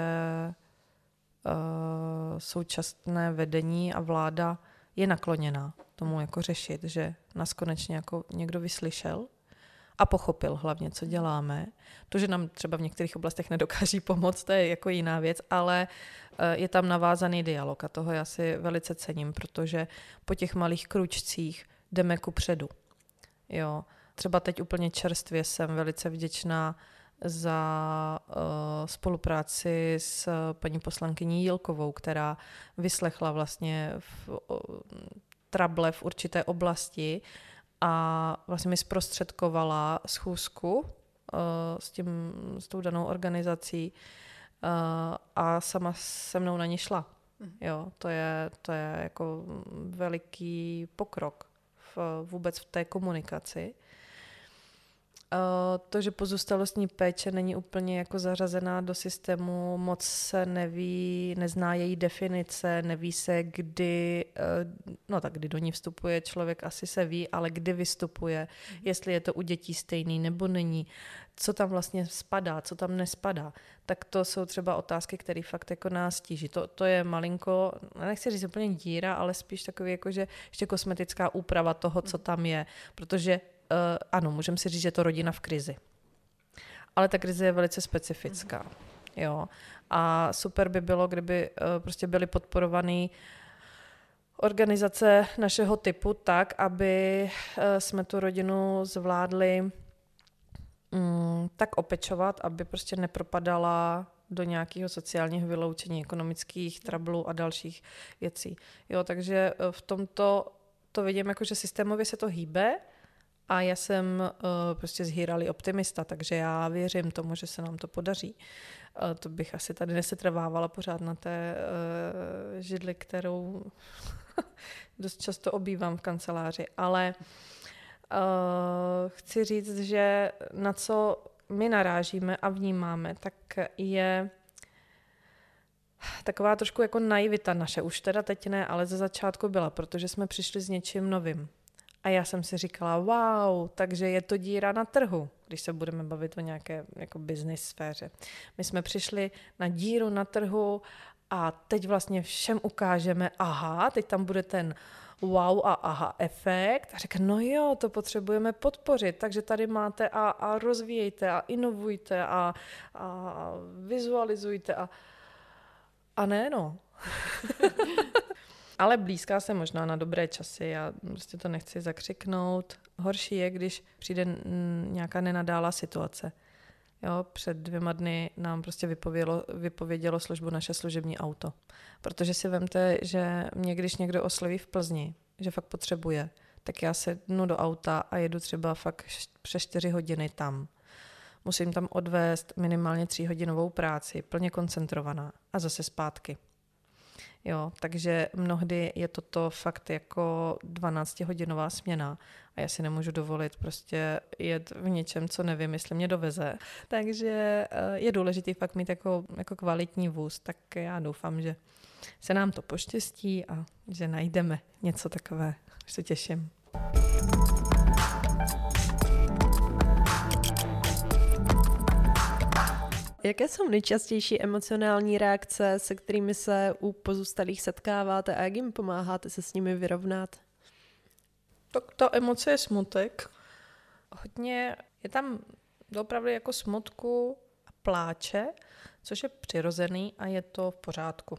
Speaker 2: současné vedení a vláda je nakloněná tomu jako řešit, že nás konečně jako někdo vyslyšel a pochopil hlavně, co děláme. To, že nám třeba v některých oblastech nedokáží pomoct, to je jako jiná věc, ale je tam navázaný dialog a toho já si velice cením, protože po těch malých kručcích jdeme kupředu. Jo. Třeba teď úplně čerstvě jsem velice vděčná za spolupráci s paní poslankyní Jílkovou, která vyslechla vlastně trable v určité oblasti a vlastně mi zprostředkovala schůzku s tou danou organizací a sama se mnou na ní šla. Jo, to je jako veliký pokrok vůbec v té komunikaci. To, že pozůstalostní péče není úplně jako zařazená do systému, moc se neví, nezná její definice, neví se, kdy, no tak kdy do ní vstupuje člověk, asi se ví, ale kdy vystupuje, jestli je to u dětí stejný nebo není, co tam vlastně spadá, co tam nespadá, tak to jsou třeba otázky, které fakt jako nás tíží. To je malinko, nechci říct úplně díra, ale spíš takový jako, že ještě kosmetická úprava toho, co tam je, protože ano, můžeme si říct, že je to rodina v krizi. Ale ta krize je velice specifická. Jo. A super by bylo, kdyby prostě byly podporované organizace našeho typu tak, aby jsme tu rodinu zvládli tak opečovat, aby prostě nepropadala do nějakého sociálního vyloučení, ekonomických trablů a dalších věcí. Jo, takže v tomto to vidím jako, že systémově se to hýbe, a já jsem prostě zhýralý optimista, takže já věřím tomu, že se nám to podaří. To bych asi tady nesetrvávala pořád na té židli, kterou dost často obývám v kanceláři. Ale chci říct, že na co my narážíme a vnímáme, tak je taková trošku jako naivita naše. Už teda teď ne, ale ze začátku byla, protože jsme přišli s něčím novým. A já jsem si říkala, wow, takže je to díra na trhu, když se budeme bavit o nějaké jako business sféře. My jsme přišli na díru na trhu a teď vlastně všem ukážeme, aha, teď tam bude ten wow a aha efekt. A říkám, no jo, to potřebujeme podpořit, takže tady máte a rozvíjejte a inovujte a vizualizujte a ne, no. Ale blízká se možná na dobré časy, já prostě to nechci zakřiknout. Horší je, když přijde nějaká nenadálá situace. Jo, před 2 dny nám prostě vypovědělo službu naše služební auto. Protože si vemte, že mě když někdo osloví v Plzni, že fakt potřebuje, tak já sednu do auta a jedu třeba fakt přes 4 hodiny tam. Musím tam odvést minimálně 3hodinovou práci, plně koncentrovaná a zase zpátky. Jo, takže mnohdy je toto fakt jako 12hodinová směna a já si nemůžu dovolit prostě jet v něčem, co nevím, jestli mě doveze. Takže je důležitý fakt mít jako kvalitní vůz, tak já doufám, že se nám to poštěstí a že najdeme něco takové. Už se těším.
Speaker 3: Jaké jsou nejčastější emocionální reakce, se kterými se u pozůstalých setkáváte a jak jim pomáháte se s nimi vyrovnat?
Speaker 2: Tak ta emoce je smutek. Hodně je tam opravdu jako smutku a pláče, což je přirozený a je to v pořádku.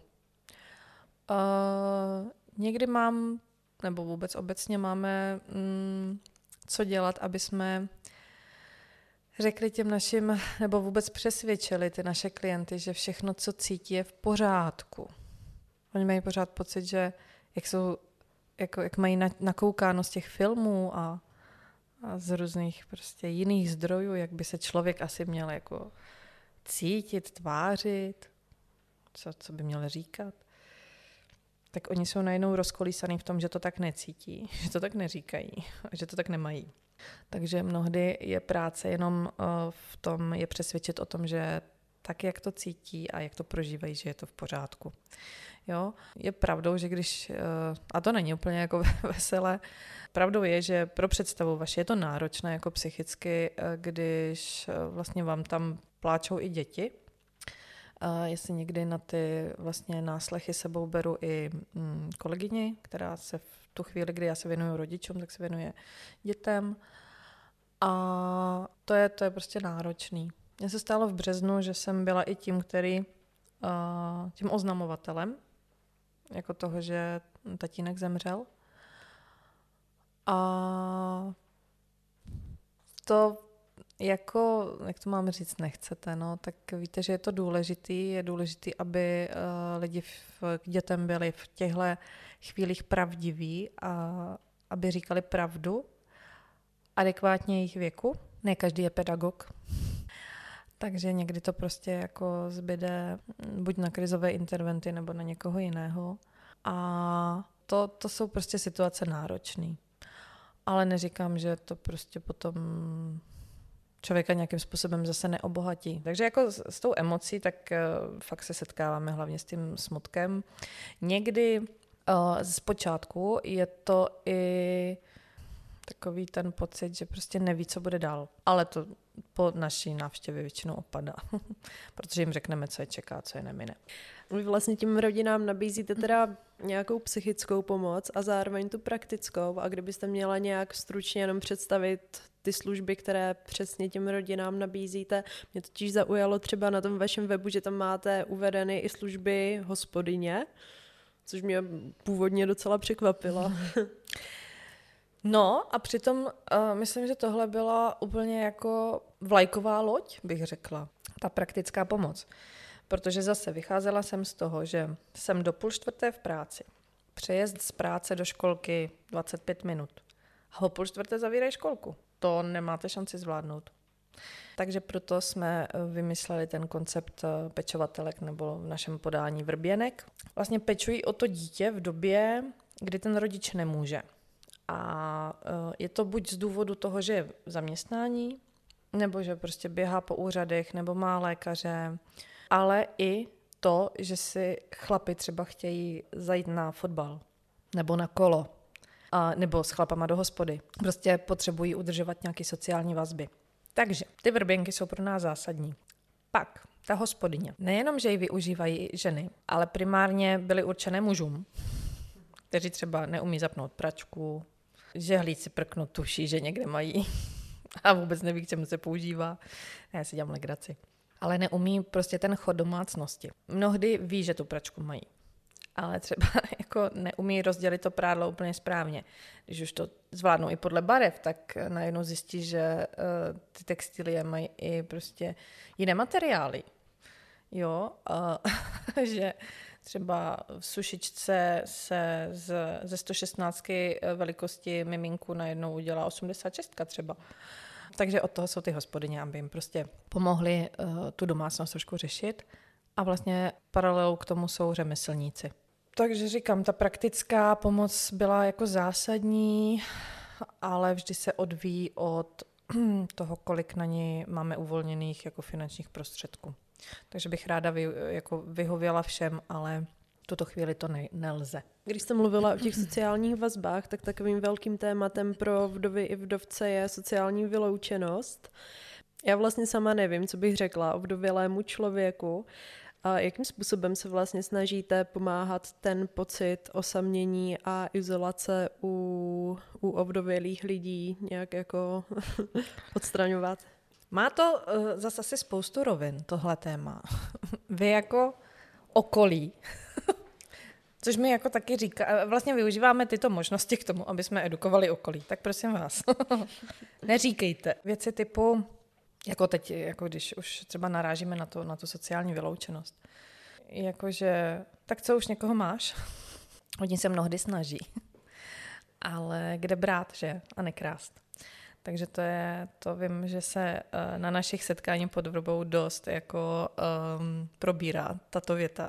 Speaker 2: Někdy mám, nebo vůbec obecně máme co dělat, aby jsme řekli těm našim, nebo vůbec přesvědčili ty naše klienty, že všechno, co cítí, je v pořádku. Oni mají pořád pocit, že jak mají nakoukáno z těch filmů a z různých prostě jiných zdrojů, jak by se člověk asi měl jako cítit, tvářit, co by měl říkat. Tak oni jsou najednou rozkolísaný v tom, že to tak necítí, že to tak neříkají, že to tak nemají. Takže mnohdy je práce jenom v tom, je přesvědčit o tom, že tak, jak to cítí a jak to prožívají, že je to v pořádku. Jo? Je pravdou, že když, a to není úplně jako veselé, pravdou je, že pro představu vaši je to náročné jako psychicky, když vlastně vám tam pláčou i děti. Jestli někdy na ty vlastně náslechy sebou beru i kolegyni, která se v tu chvíli, kdy já se věnuju rodičům, tak se věnuje dětem. A to je prostě náročný. Mně se stalo v březnu, že jsem byla i tím oznamovatelem, jako toho, že tatínek zemřel. A to jako, jak to mám říct, nechcete, no, tak víte, že je to důležitý. Je důležitý, aby lidi k dětem byli v těchto chvílích pravdiví a aby říkali pravdu adekvátně jejich věku. Ne každý je pedagog. Takže někdy to prostě jako zbyde buď na krizové interventy nebo na někoho jiného. A to jsou prostě situace náročné. Ale neříkám, že to prostě potom člověka nějakým způsobem zase neobohatí. Takže jako s tou emocí, tak fakt se setkáváme hlavně s tím smutkem. Někdy zpočátku je to i takový ten pocit, že prostě neví, co bude dál. Ale to po naší návštěvě většinou opadá, protože jim řekneme, co je čeká, co je nemine.
Speaker 3: Vy vlastně tím rodinám nabízíte teda nějakou psychickou pomoc a zároveň tu praktickou. A kdybyste měla nějak stručně jenom představit ty služby, které přesně těm rodinám nabízíte. Mě totiž zaujalo třeba na tom vašem webu, že tam máte uvedeny i služby hospodyně, což mě původně docela překvapilo.
Speaker 2: No a přitom myslím, že tohle byla úplně jako vlajková loď, bych řekla. Ta praktická pomoc. Protože zase vycházela jsem z toho, že jsem do 3:30 v práci. Přejezd z práce do školky 25 minut. A o 3:30 zavírají školku. To nemáte šanci zvládnout. Takže proto jsme vymysleli ten koncept pečovatelek nebo v našem podání vrběnek. Vlastně pečují o to dítě v době, kdy ten rodič nemůže. A je to buď z důvodu toho, že je v zaměstnání, nebo že prostě běhá po úřadech, nebo má lékaře, ale i to, že si chlapi třeba chtějí zajít na fotbal, nebo na kolo, nebo s chlapama do hospody. Prostě potřebují udržovat nějaké sociální vazby. Takže ty vrběnky jsou pro nás zásadní. Pak ta hospodyně. Nejenom, že ji využívají ženy, ale primárně byly určené mužům, kteří třeba neumí zapnout pračku, žehlíci prknout tuší, že někde mají a vůbec neví, k čemu se používá. Já si dělám legraci. Ale neumí prostě ten chod domácnosti. Mnohdy ví, že tu pračku mají, ale třeba jako neumí rozdělit to prádlo úplně správně. Když už to zvládnou i podle barev, tak najednou zjistí, že ty textilie mají i prostě jiné materiály. Jo, že třeba v sušičce se ze 116 velikosti miminku najednou udělá 86 třeba. Takže od toho jsou ty hospodyně, aby jim prostě pomohli tu domácnost trošku řešit. A vlastně paralelou k tomu jsou řemeslníci. Takže říkám, ta praktická pomoc byla jako zásadní, ale vždy se odvíjí od toho, kolik na ní máme uvolněných jako finančních prostředků. Takže bych ráda vyhověla všem, ale v tuto chvíli to nelze.
Speaker 3: Když jste mluvila o těch sociálních vazbách, tak takovým velkým tématem pro vdovy i vdovce je sociální vyloučenost. Já vlastně sama nevím, co bych řekla o vdovělému člověku. A jakým způsobem se vlastně snažíte pomáhat ten pocit osamění a izolace u ovdovělých lidí nějak jako odstraňovat?
Speaker 2: Má to zase asi spoustu rovin, tohle téma. Vy jako okolí, což mi jako taky říká, vlastně využíváme tyto možnosti k tomu, aby jsme edukovali okolí. Tak prosím vás, neříkejte věci typu, jako teď, jako když už třeba narážíme na tu sociální vyloučenost. Jakože, tak co, už někoho máš? Oni se mnohdy snaží. Ale kde brát, že? A nekrást. Takže to vím, že se na našich setkáních pod vrbou dost jako probírá tato věta.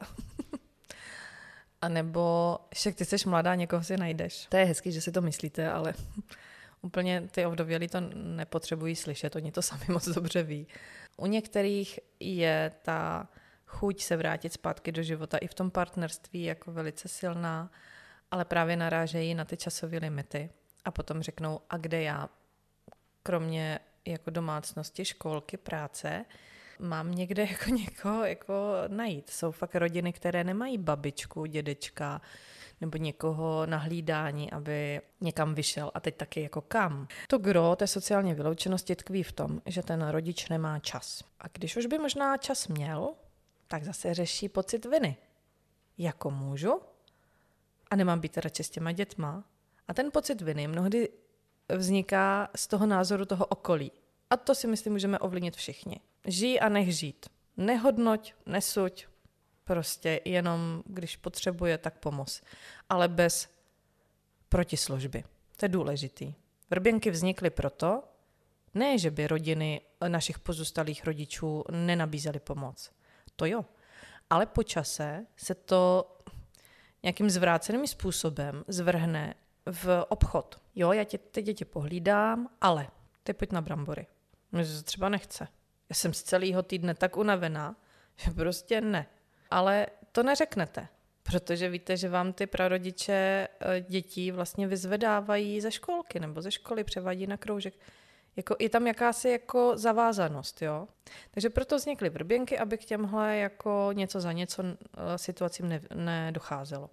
Speaker 2: A nebo, však ty jsi mladá, někoho si najdeš. To je hezký, že si to myslíte, ale úplně ty ovdovělí to nepotřebují slyšet, oni to sami moc dobře ví. U některých je ta chuť se vrátit zpátky do života i v tom partnerství jako velice silná, ale právě narážejí na ty časové limity a potom řeknou, a kde já, kromě jako domácnosti, školky, práce, mám někde jako někoho jako najít. Jsou fakt rodiny, které nemají babičku, dědečka nebo někoho na hlídání, aby někam vyšel. A teď taky jako kam. To gro té sociální vyloučenosti tkví v tom, že ten rodič nemá čas. A když už by možná čas měl, tak zase řeší pocit viny. Jako můžu? A nemám být radši s těma dětma? A ten pocit viny mnohdy vzniká z toho názoru toho okolí. A to si myslím, můžeme ovlivnit všichni. Žij a nech žít. Nehodnoť, nesuď. Prostě jenom, když potřebuje, tak pomoz. Ale bez protislužby. To je důležitý. Vrběnky vznikly proto, ne, že by rodiny našich pozůstalých rodičů nenabízely pomoc. To jo. Ale po čase se to nějakým zvráceným způsobem zvrhne v obchod. Jo, já ty děti pohlídám, ale ty pojď na brambory. Mně se třeba nechce. Já jsem z celého týdne tak unavená, že prostě ne. Ale to neřeknete, protože víte, že vám ty prarodiče dětí vlastně vyzvedávají ze školky nebo ze školy, převádí na kroužek. Jako, je tam jakási jako zavázanost, jo. Takže proto vznikly vrběnky, aby k těmhle jako něco za něco situacím nedocházelo.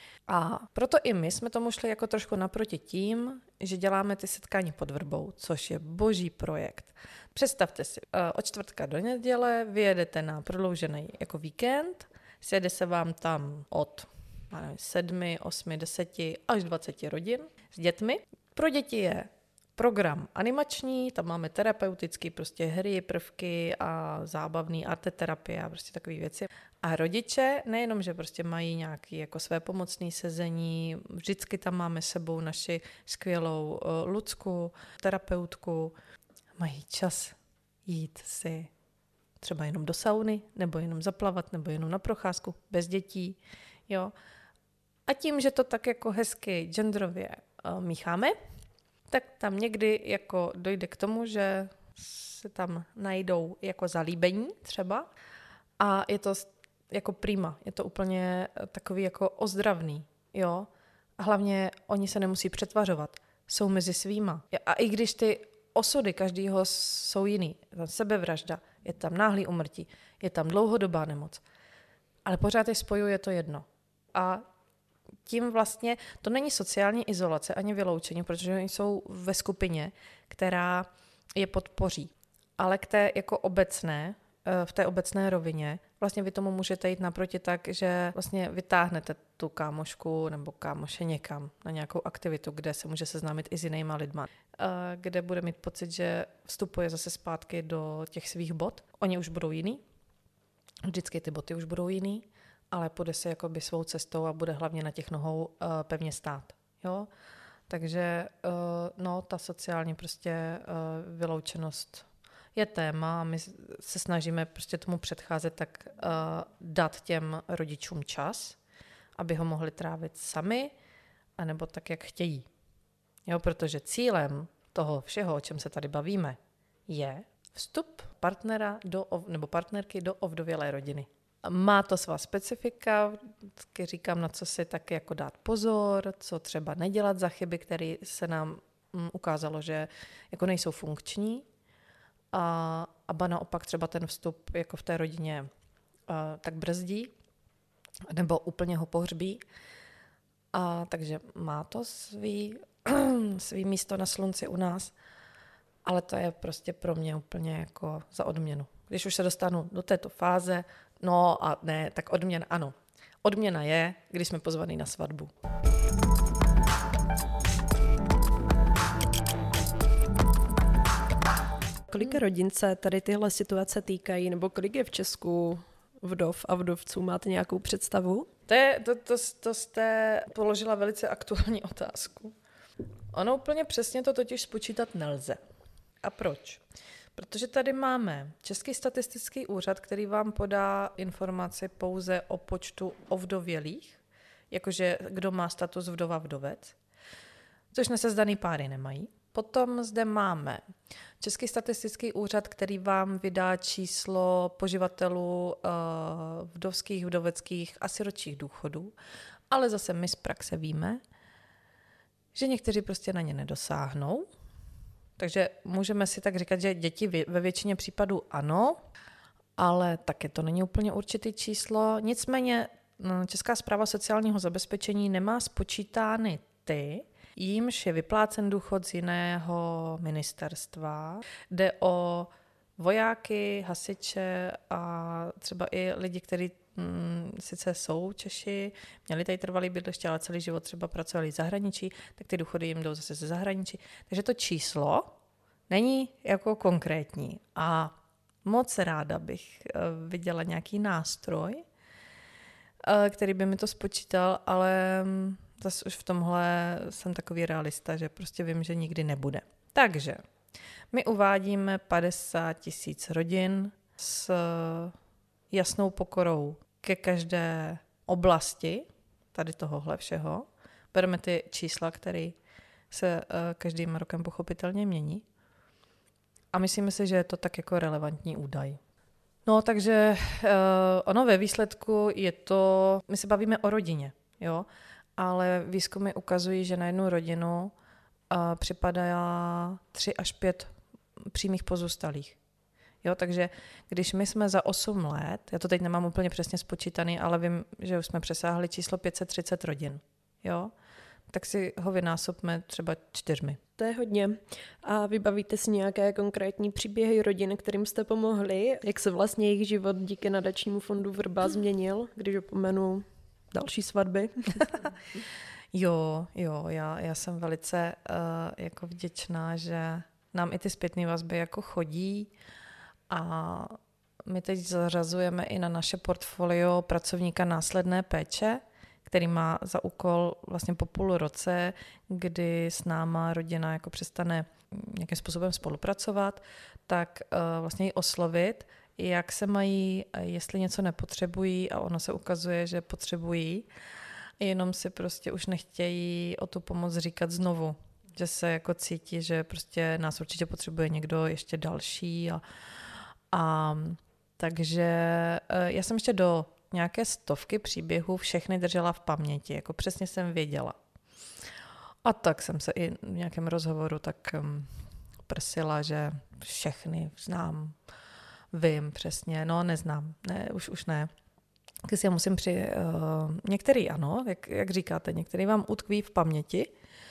Speaker 2: A proto i my jsme tomu šli jako trošku naproti tím, že děláme ty setkání pod vrbou, což je boží projekt. Představte si, od čtvrtka do neděle vyjedete na prodloužený jako víkend, sjede se vám tam od 7, 8, 10 až 20 rodin s dětmi. Pro děti je program animační, tam máme terapeutický prostě hry, prvky a zábavný arteterapie a prostě takové věci. A rodiče nejenom, že prostě mají nějaké jako své pomocné sezení, vždycky tam máme s sebou naši skvělou Lucku, terapeutku, mají čas jít si třeba jenom do sauny, nebo jenom zaplavat, nebo jenom na procházku, bez dětí, jo. A tím, že to tak jako hezky genderově mícháme, tak tam někdy jako dojde k tomu, že se tam najdou jako zalíbení třeba a je to jako prima, je to úplně takový jako ozdravný, jo. A hlavně oni se nemusí přetvařovat, jsou mezi svýma. A i když ty osudy každého jsou jiný, je tam sebevražda, je tam náhlý úmrtí, je tam dlouhodobá nemoc, ale pořád je spojuje to jedno. A tím vlastně to není sociální izolace ani vyloučení, protože oni jsou ve skupině, která je podpoří. Ale k té jako obecné, v té obecné rovině, vlastně vy tomu můžete jít naproti tak, že vlastně vytáhnete tu kámošku nebo kámoše někam na nějakou aktivitu, kde se může seznámit i s jinýma lidma, kde bude mít pocit, že vstupuje zase zpátky do těch svých bod. Oni už budou jiný, vždycky ty boty už budou jiný, ale půjde si jakoby svou cestou a bude hlavně na těch nohou pevně stát. Jo? Takže ta sociální prostě vyloučenost je téma a my se snažíme prostě tomu předcházet, tak dát těm rodičům čas, aby ho mohli trávit sami, anebo tak, jak chtějí. Jo? Protože cílem toho všeho, o čem se tady bavíme, je vstup partnera nebo partnerky do ovdovělé rodiny. Má to svá specifika, říkám, na co si taky jako dát pozor, co třeba nedělat za chyby, které se nám ukázalo, že jako nejsou funkční. A ba naopak třeba ten vstup jako v té rodině tak brzdí, nebo úplně ho pohřbí. Takže má to svý místo na slunci u nás, ale to je prostě pro mě úplně jako za odměnu. Když už se dostanu do této fáze, no a ne, tak odměna, ano. Odměna je, když jsme pozvaní na svatbu.
Speaker 3: Kolik rodin se tady tyhle situace týkají, nebo kolik je v Česku vdov a vdovců? Máte nějakou představu?
Speaker 2: To jste položila velice aktuální otázku. Ono úplně přesně to totiž spočítat nelze. A proč? Protože tady máme Český statistický úřad, který vám podá informaci pouze o počtu ovdovělých, jakože kdo má status vdova vdovec, což nesezdaný páry nemají. Potom zde máme Český statistický úřad, který vám vydá číslo poživatelů vdovských, vdoveckých a sirotčích důchodů, ale zase my z praxe víme, že někteří prostě na ně nedosáhnou. Takže můžeme si tak říkat, že děti ve většině případů ano, ale také to není úplně určitý číslo. Nicméně Česká správa sociálního zabezpečení nemá spočítány ty, jímž je vyplácen důchod z jiného ministerstva. Jde o vojáky, hasiče a třeba i lidi, kteří sice jsou Češi, měli tady trvalý bydliště, ale celý život třeba pracovali v zahraničí, tak ty důchody jim jdou zase ze zahraničí. Takže to číslo není jako konkrétní. A moc ráda bych viděla nějaký nástroj, který by mi to spočítal, ale zase už v tomhle jsem takový realista, že prostě vím, že nikdy nebude. Takže my uvádíme 50 000 rodin s jasnou pokorou ke každé oblasti tady tohohle všeho. Bereme ty čísla, které se každým rokem pochopitelně mění. A myslíme si, že je to tak jako relevantní údaj. No, takže ono ve výsledku je to, my se bavíme o rodině, jo, ale výzkumy ukazují, že na jednu rodinu připadá 3 až 5 přímých pozůstalých. Jo, takže když my jsme za 8 let, já to teď nemám úplně přesně spočítaný, ale vím, že už jsme přesáhli číslo 530 rodin, jo, tak si ho vynásobme třeba 4.
Speaker 3: To je hodně. A vybavíte si nějaké konkrétní příběhy rodin, kterým jste pomohli? Jak se vlastně jejich život díky nadačnímu fondu Vrba změnil, když opomenu další svatby?
Speaker 2: Jo, já jsem velice jako vděčná, že nám i ty zpětné vazby jako chodí a my teď zařazujeme i na naše portfolio pracovníka následné péče, který má za úkol vlastně po půl roce, kdy s náma rodina jako přestane nějakým způsobem spolupracovat, tak vlastně ji oslovit, jak se mají, jestli něco nepotřebují a ono se ukazuje, že potřebují, jenom si prostě už nechtějí o tu pomoc říkat znovu, že se jako cítí, že prostě nás určitě potřebuje někdo ještě další a takže já jsem ještě do nějaké 100 příběhů všechny držela v paměti, jako přesně jsem věděla. A tak jsem se i v nějakém rozhovoru tak prsila, že všechny znám, vím přesně, no neznám, ne, už ne. Tak si já musím některý ano, jak říkáte, některý vám utkví v paměti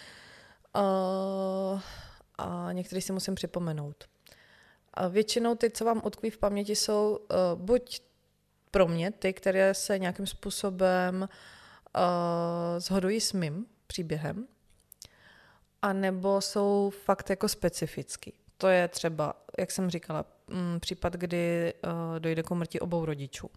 Speaker 2: a některý si musím připomenout. A většinou ty, co vám utkví v paměti, jsou buď pro mě ty, které se nějakým způsobem shodují s mým příběhem, anebo jsou fakt jako specifický. To je třeba, jak jsem říkala, případ, kdy dojde k úmrtí obou rodičů.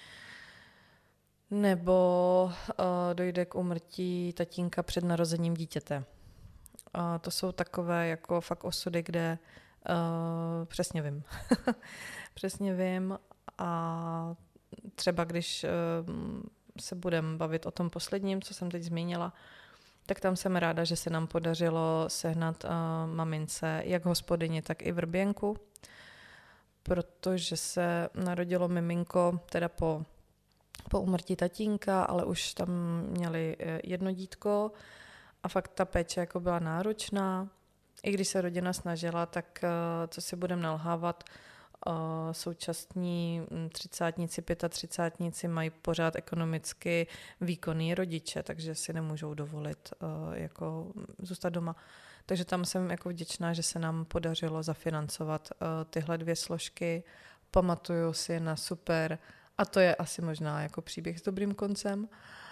Speaker 2: Nebo dojde k úmrtí tatínka před narozením dítěte. To jsou takové jako fakt osudy, kde přesně vím. Přesně vím a třeba když se budeme bavit o tom posledním, co jsem teď zmínila, tak tam jsem ráda, že se nám podařilo sehnat mamince jak hospodyni, tak i vrběnku, protože se narodilo miminko teda po úmrtí tatínka, ale už tam měli jedno dítko a fakt ta péče jako byla náročná. I když se rodina snažila, tak co si budeme nalhávat, současní 30-tníci, 35-tníci mají pořád ekonomicky výkonný rodiče, takže si nemůžou dovolit jako zůstat doma. Takže tam jsem jako vděčná, že se nám podařilo zafinancovat tyhle 2 složky. Pamatuju si na super, a to je asi možná jako příběh s dobrým koncem.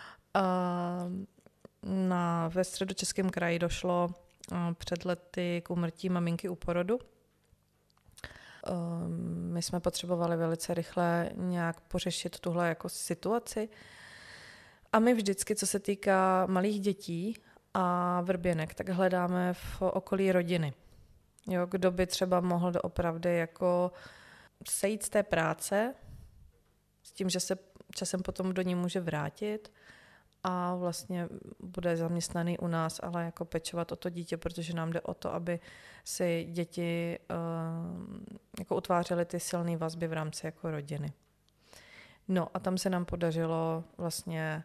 Speaker 2: Ve Středočeském kraji došlo před lety k úmrtí maminky u porodu. My jsme potřebovali velice rychle nějak pořešit tuhle jako situaci. A my vždycky, co se týká malých dětí a vrběnek, tak hledáme v okolí rodiny. Jo, kdo by třeba mohl doopravdy jako sejít z té práce s tím, že se časem potom do ní může vrátit a vlastně bude zaměstnaný u nás, ale jako pečovat o to dítě, protože nám jde o to, aby si děti jako utvářely ty silné vazby v rámci jako rodiny. No a tam se nám podařilo vlastně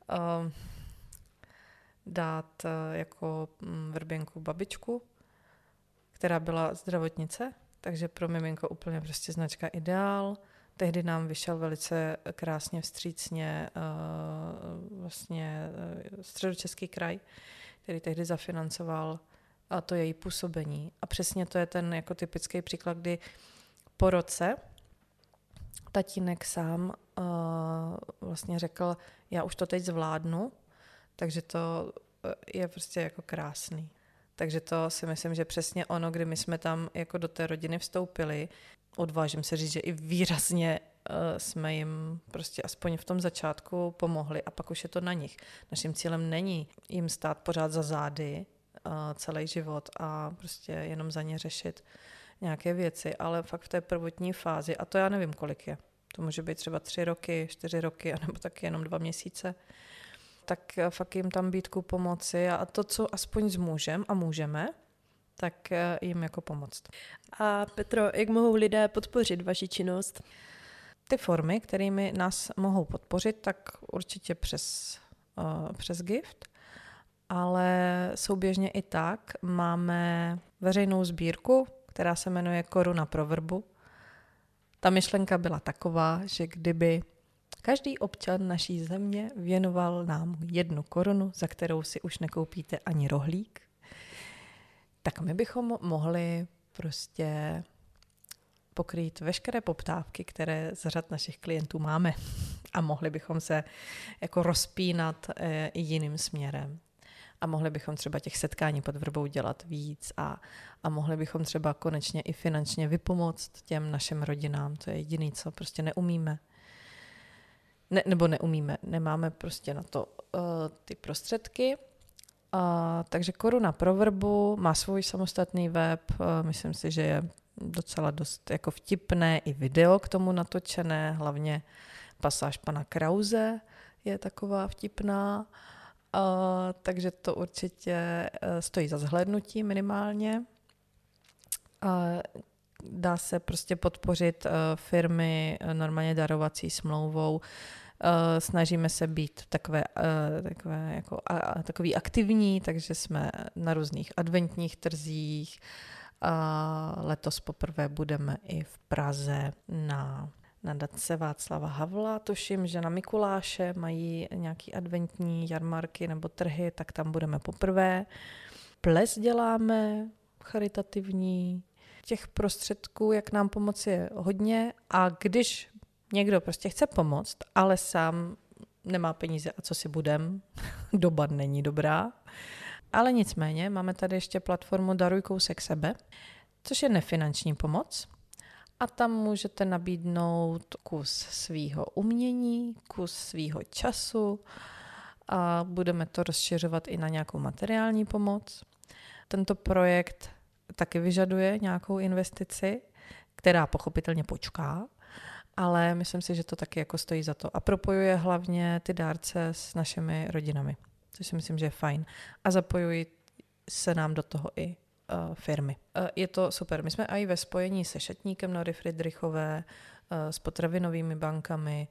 Speaker 2: dát jako vrběnku babičku, která byla zdravotnice, takže pro miminko úplně prostě značka ideál. Tehdy nám vyšel velice krásně vstřícně vlastně Středočeský kraj, který tehdy zafinancoval a to její působení. A přesně to je ten jako typický příklad, kdy po roce tatínek sám vlastně řekl, já už to teď zvládnu, takže to je prostě jako krásný. Takže to si myslím, že přesně ono, kdy my jsme tam jako do té rodiny vstoupili, odvážím se říct, že i výrazně jsme jim prostě aspoň v tom začátku pomohli a pak už je to na nich. Naším cílem není jim stát pořád za zády celý život a prostě jenom za ně řešit nějaké věci, ale fakt v té prvotní fázi, a to já nevím, kolik je. To může být třeba 3 roky, 4 roky, anebo taky jenom 2 měsíce. Tak fakt jim tam být ku pomoci a to, co aspoň můžeme, tak jim jako pomoct.
Speaker 3: A Petro, jak mohou lidé podpořit vaši činnost?
Speaker 2: Ty formy, kterými nás mohou podpořit, tak určitě přes Gift, ale souběžně i tak máme veřejnou sbírku, která se jmenuje Koruna pro vrbu. Ta myšlenka byla taková, že kdyby každý občan naší země věnoval nám 1 korunu, za kterou si už nekoupíte ani rohlík, tak my bychom mohli prostě pokrýt veškeré poptávky, které z řad našich klientů máme. A mohli bychom se jako rozpínat i jiným směrem. A mohli bychom třeba těch setkání pod vrbou dělat víc a mohli bychom třeba konečně i finančně vypomoct těm našim rodinám. To je jediné, co prostě neumíme. Nebo neumíme, nemáme prostě na to ty prostředky. Takže Koruna pro vrbu má svůj samostatný web, myslím si, že je docela dost jako vtipné i video k tomu natočené, hlavně pasáž pana Krause je taková vtipná, takže to určitě stojí za zhlédnutí minimálně. Dá se prostě podpořit firmy normálně darovací smlouvou. Snažíme se být takový aktivní, takže jsme na různých adventních trzích. Letos poprvé budeme i v Praze na nadace Václava Havla. Tuším, že na Mikuláše mají nějaký adventní jarmarky nebo trhy, tak tam budeme poprvé. Ples děláme charitativní. Těch prostředků, jak nám pomoci, je hodně a když někdo prostě chce pomoct, ale sám nemá peníze a co si budem, doba není dobrá. Ale nicméně máme tady ještě platformu Daruj kousek sebe, což je nefinanční pomoc. A tam můžete nabídnout kus svýho umění, kus svýho času a budeme to rozšiřovat i na nějakou materiální pomoc. Tento projekt taky vyžaduje nějakou investici, která pochopitelně počká, ale myslím si, že to taky jako stojí za to. A propojuje hlavně ty dárce s našimi rodinami, což si myslím, že je fajn. A zapojují se nám do toho i firmy. Je to super. My jsme i ve spojení se Šatníkem Nory Friedrichové, s potravinovými bankami.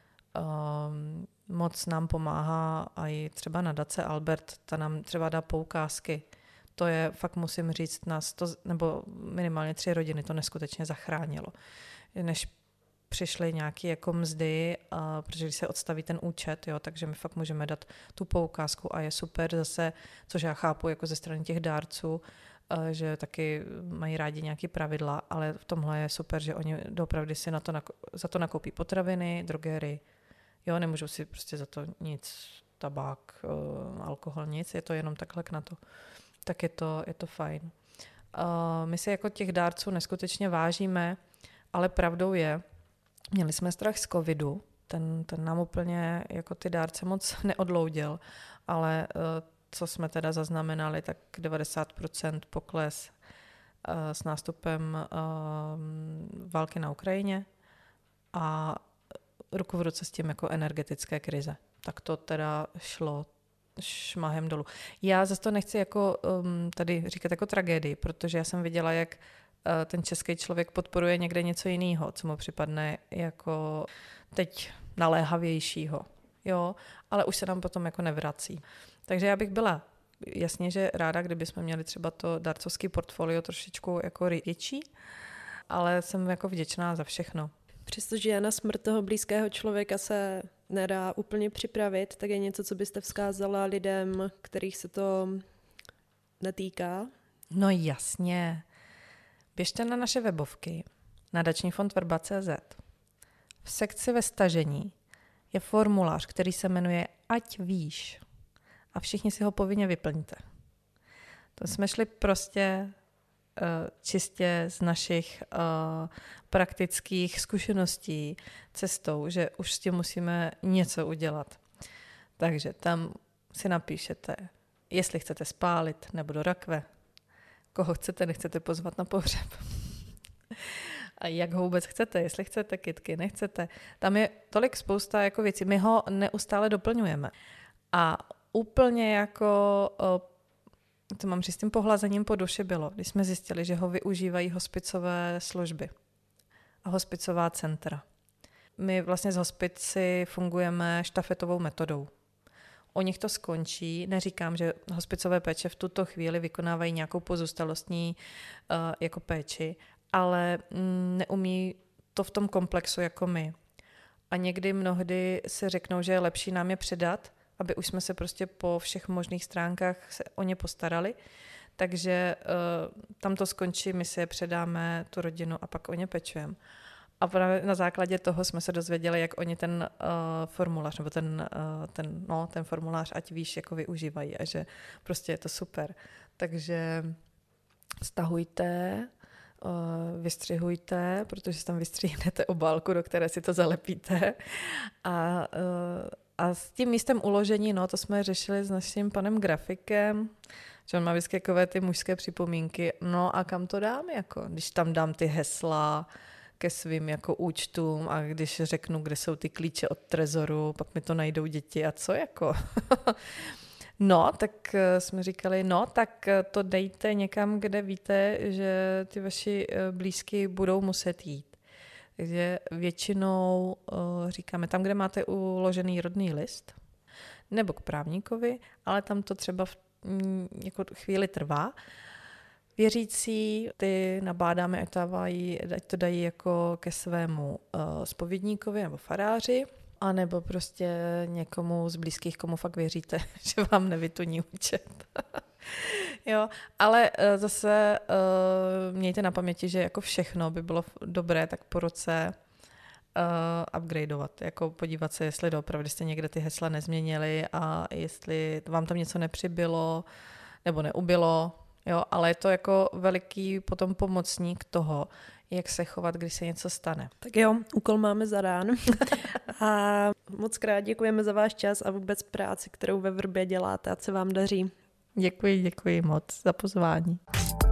Speaker 2: Moc nám pomáhá i třeba nadace Albert, ta nám třeba dá poukázky. To je, fakt musím říct, nás to, nebo minimálně 3 rodiny to neskutečně zachránilo. Než přišly nějaké jako mzdy, protože když se odstaví ten účet, jo, takže my fakt můžeme dát tu poukázku a je super zase, což já chápu jako ze strany těch dárců, že taky mají rádi nějaké pravidla, ale v tomhle je super, že oni doopravdy si za to nakoupí potraviny, drogery, jo, nemůžou si prostě za to nic, tabák, alkohol, nic, je to jenom takhle na to. Tak je to fajn. My si jako těch dárců neskutečně vážíme, ale pravdou je, měli jsme strach z covidu, ten nám úplně jako ty dárce moc neodloudil, ale co jsme teda zaznamenali, tak 90% pokles s nástupem války na Ukrajině a ruku v ruce s tím jako energetické krize. Tak to teda šlo šmahem dolů. Já zase to nechci jako tady říkat jako tragédii, protože já jsem viděla, jak ten český člověk podporuje někde něco jiného, co mu připadne jako teď naléhavějšího. Jo, ale už se nám potom jako nevrací. Takže já bych byla jasně, že ráda, kdybychom měli třeba to dárcovský portfolio trošičku jako větší, ale jsem jako vděčná za všechno.
Speaker 3: Přestože na smrt toho blízkého člověka se nedá úplně připravit, tak je něco, co byste vzkázala lidem, kterých se to netýká?
Speaker 2: No jasně. Běžte na naše webovky, nadační fond vrba.cz. V sekci ve stažení je formulář, který se jmenuje Ať víš. A všichni si ho povinně vyplňte. To jsme šli prostě čistě z našich praktických zkušeností cestou, že už s tím musíme něco udělat. Takže tam si napíšete, jestli chcete spálit nebo do rakve, koho chcete, nechcete pozvat na pohřeb. A jak ho vůbec chcete, jestli chcete kytky, nechcete. Tam je tolik spousta jako věcí. My ho neustále doplňujeme. A úplně jako to mám říct, s tím pohlazením po duši bylo, když jsme zjistili, že ho využívají hospicové služby a hospicová centra. My vlastně z hospici fungujeme štafetovou metodou. O nich to skončí. Neříkám, že hospicové péče v tuto chvíli vykonávají nějakou pozůstalostní jako péči, ale neumí to v tom komplexu jako my. A někdy mnohdy si řeknou, že je lepší nám je předat, aby už jsme se prostě po všech možných stránkách se o ně postarali. Takže tam to skončí, my si je předáme, tu rodinu, a pak o ně pečujeme. A právě na základě toho jsme se dozvěděli, jak oni ten formulář, nebo ten formulář, ať víš, jako využívají, a že prostě je to super. Takže stahujte, vystřihujte, protože si tam vystříhnete obálku, do které si to zalepíte. A s tím místem uložení, to jsme řešili s naším panem grafikem, že on má vždycky takové ty mužské připomínky. No a kam to dám, jako, když tam dám ty hesla ke svým jako účtům a když řeknu, kde jsou ty klíče od trezoru, pak mi to najdou děti a co jako? No, tak jsme říkali, tak to dejte někam, kde víte, že ty vaši blízky budou muset jít. Takže většinou říkáme tam, kde máte uložený rodný list, nebo k právníkovi, ale tam to třeba jako chvíli trvá. Věřící ty nabádáme, ať to dají jako ke svému zpovědníkovi nebo faráři, anebo prostě někomu z blízkých, komu fakt věříte, že vám nevytuní účet. Jo, ale zase mějte na paměti, že jako všechno by bylo dobré tak po roce upgradeovat, jako podívat se, jestli doopravdy jste někde ty hesla nezměnili a jestli vám tam něco nepřibylo nebo neubylo, jo, ale je to jako veliký potom pomocník toho, jak se chovat, když se něco stane.
Speaker 3: Tak jo, úkol máme zadán. A moc krát děkujeme za váš čas a vůbec práci, kterou ve Vrbě děláte, a co vám daří.
Speaker 2: Děkuji moc za pozvání.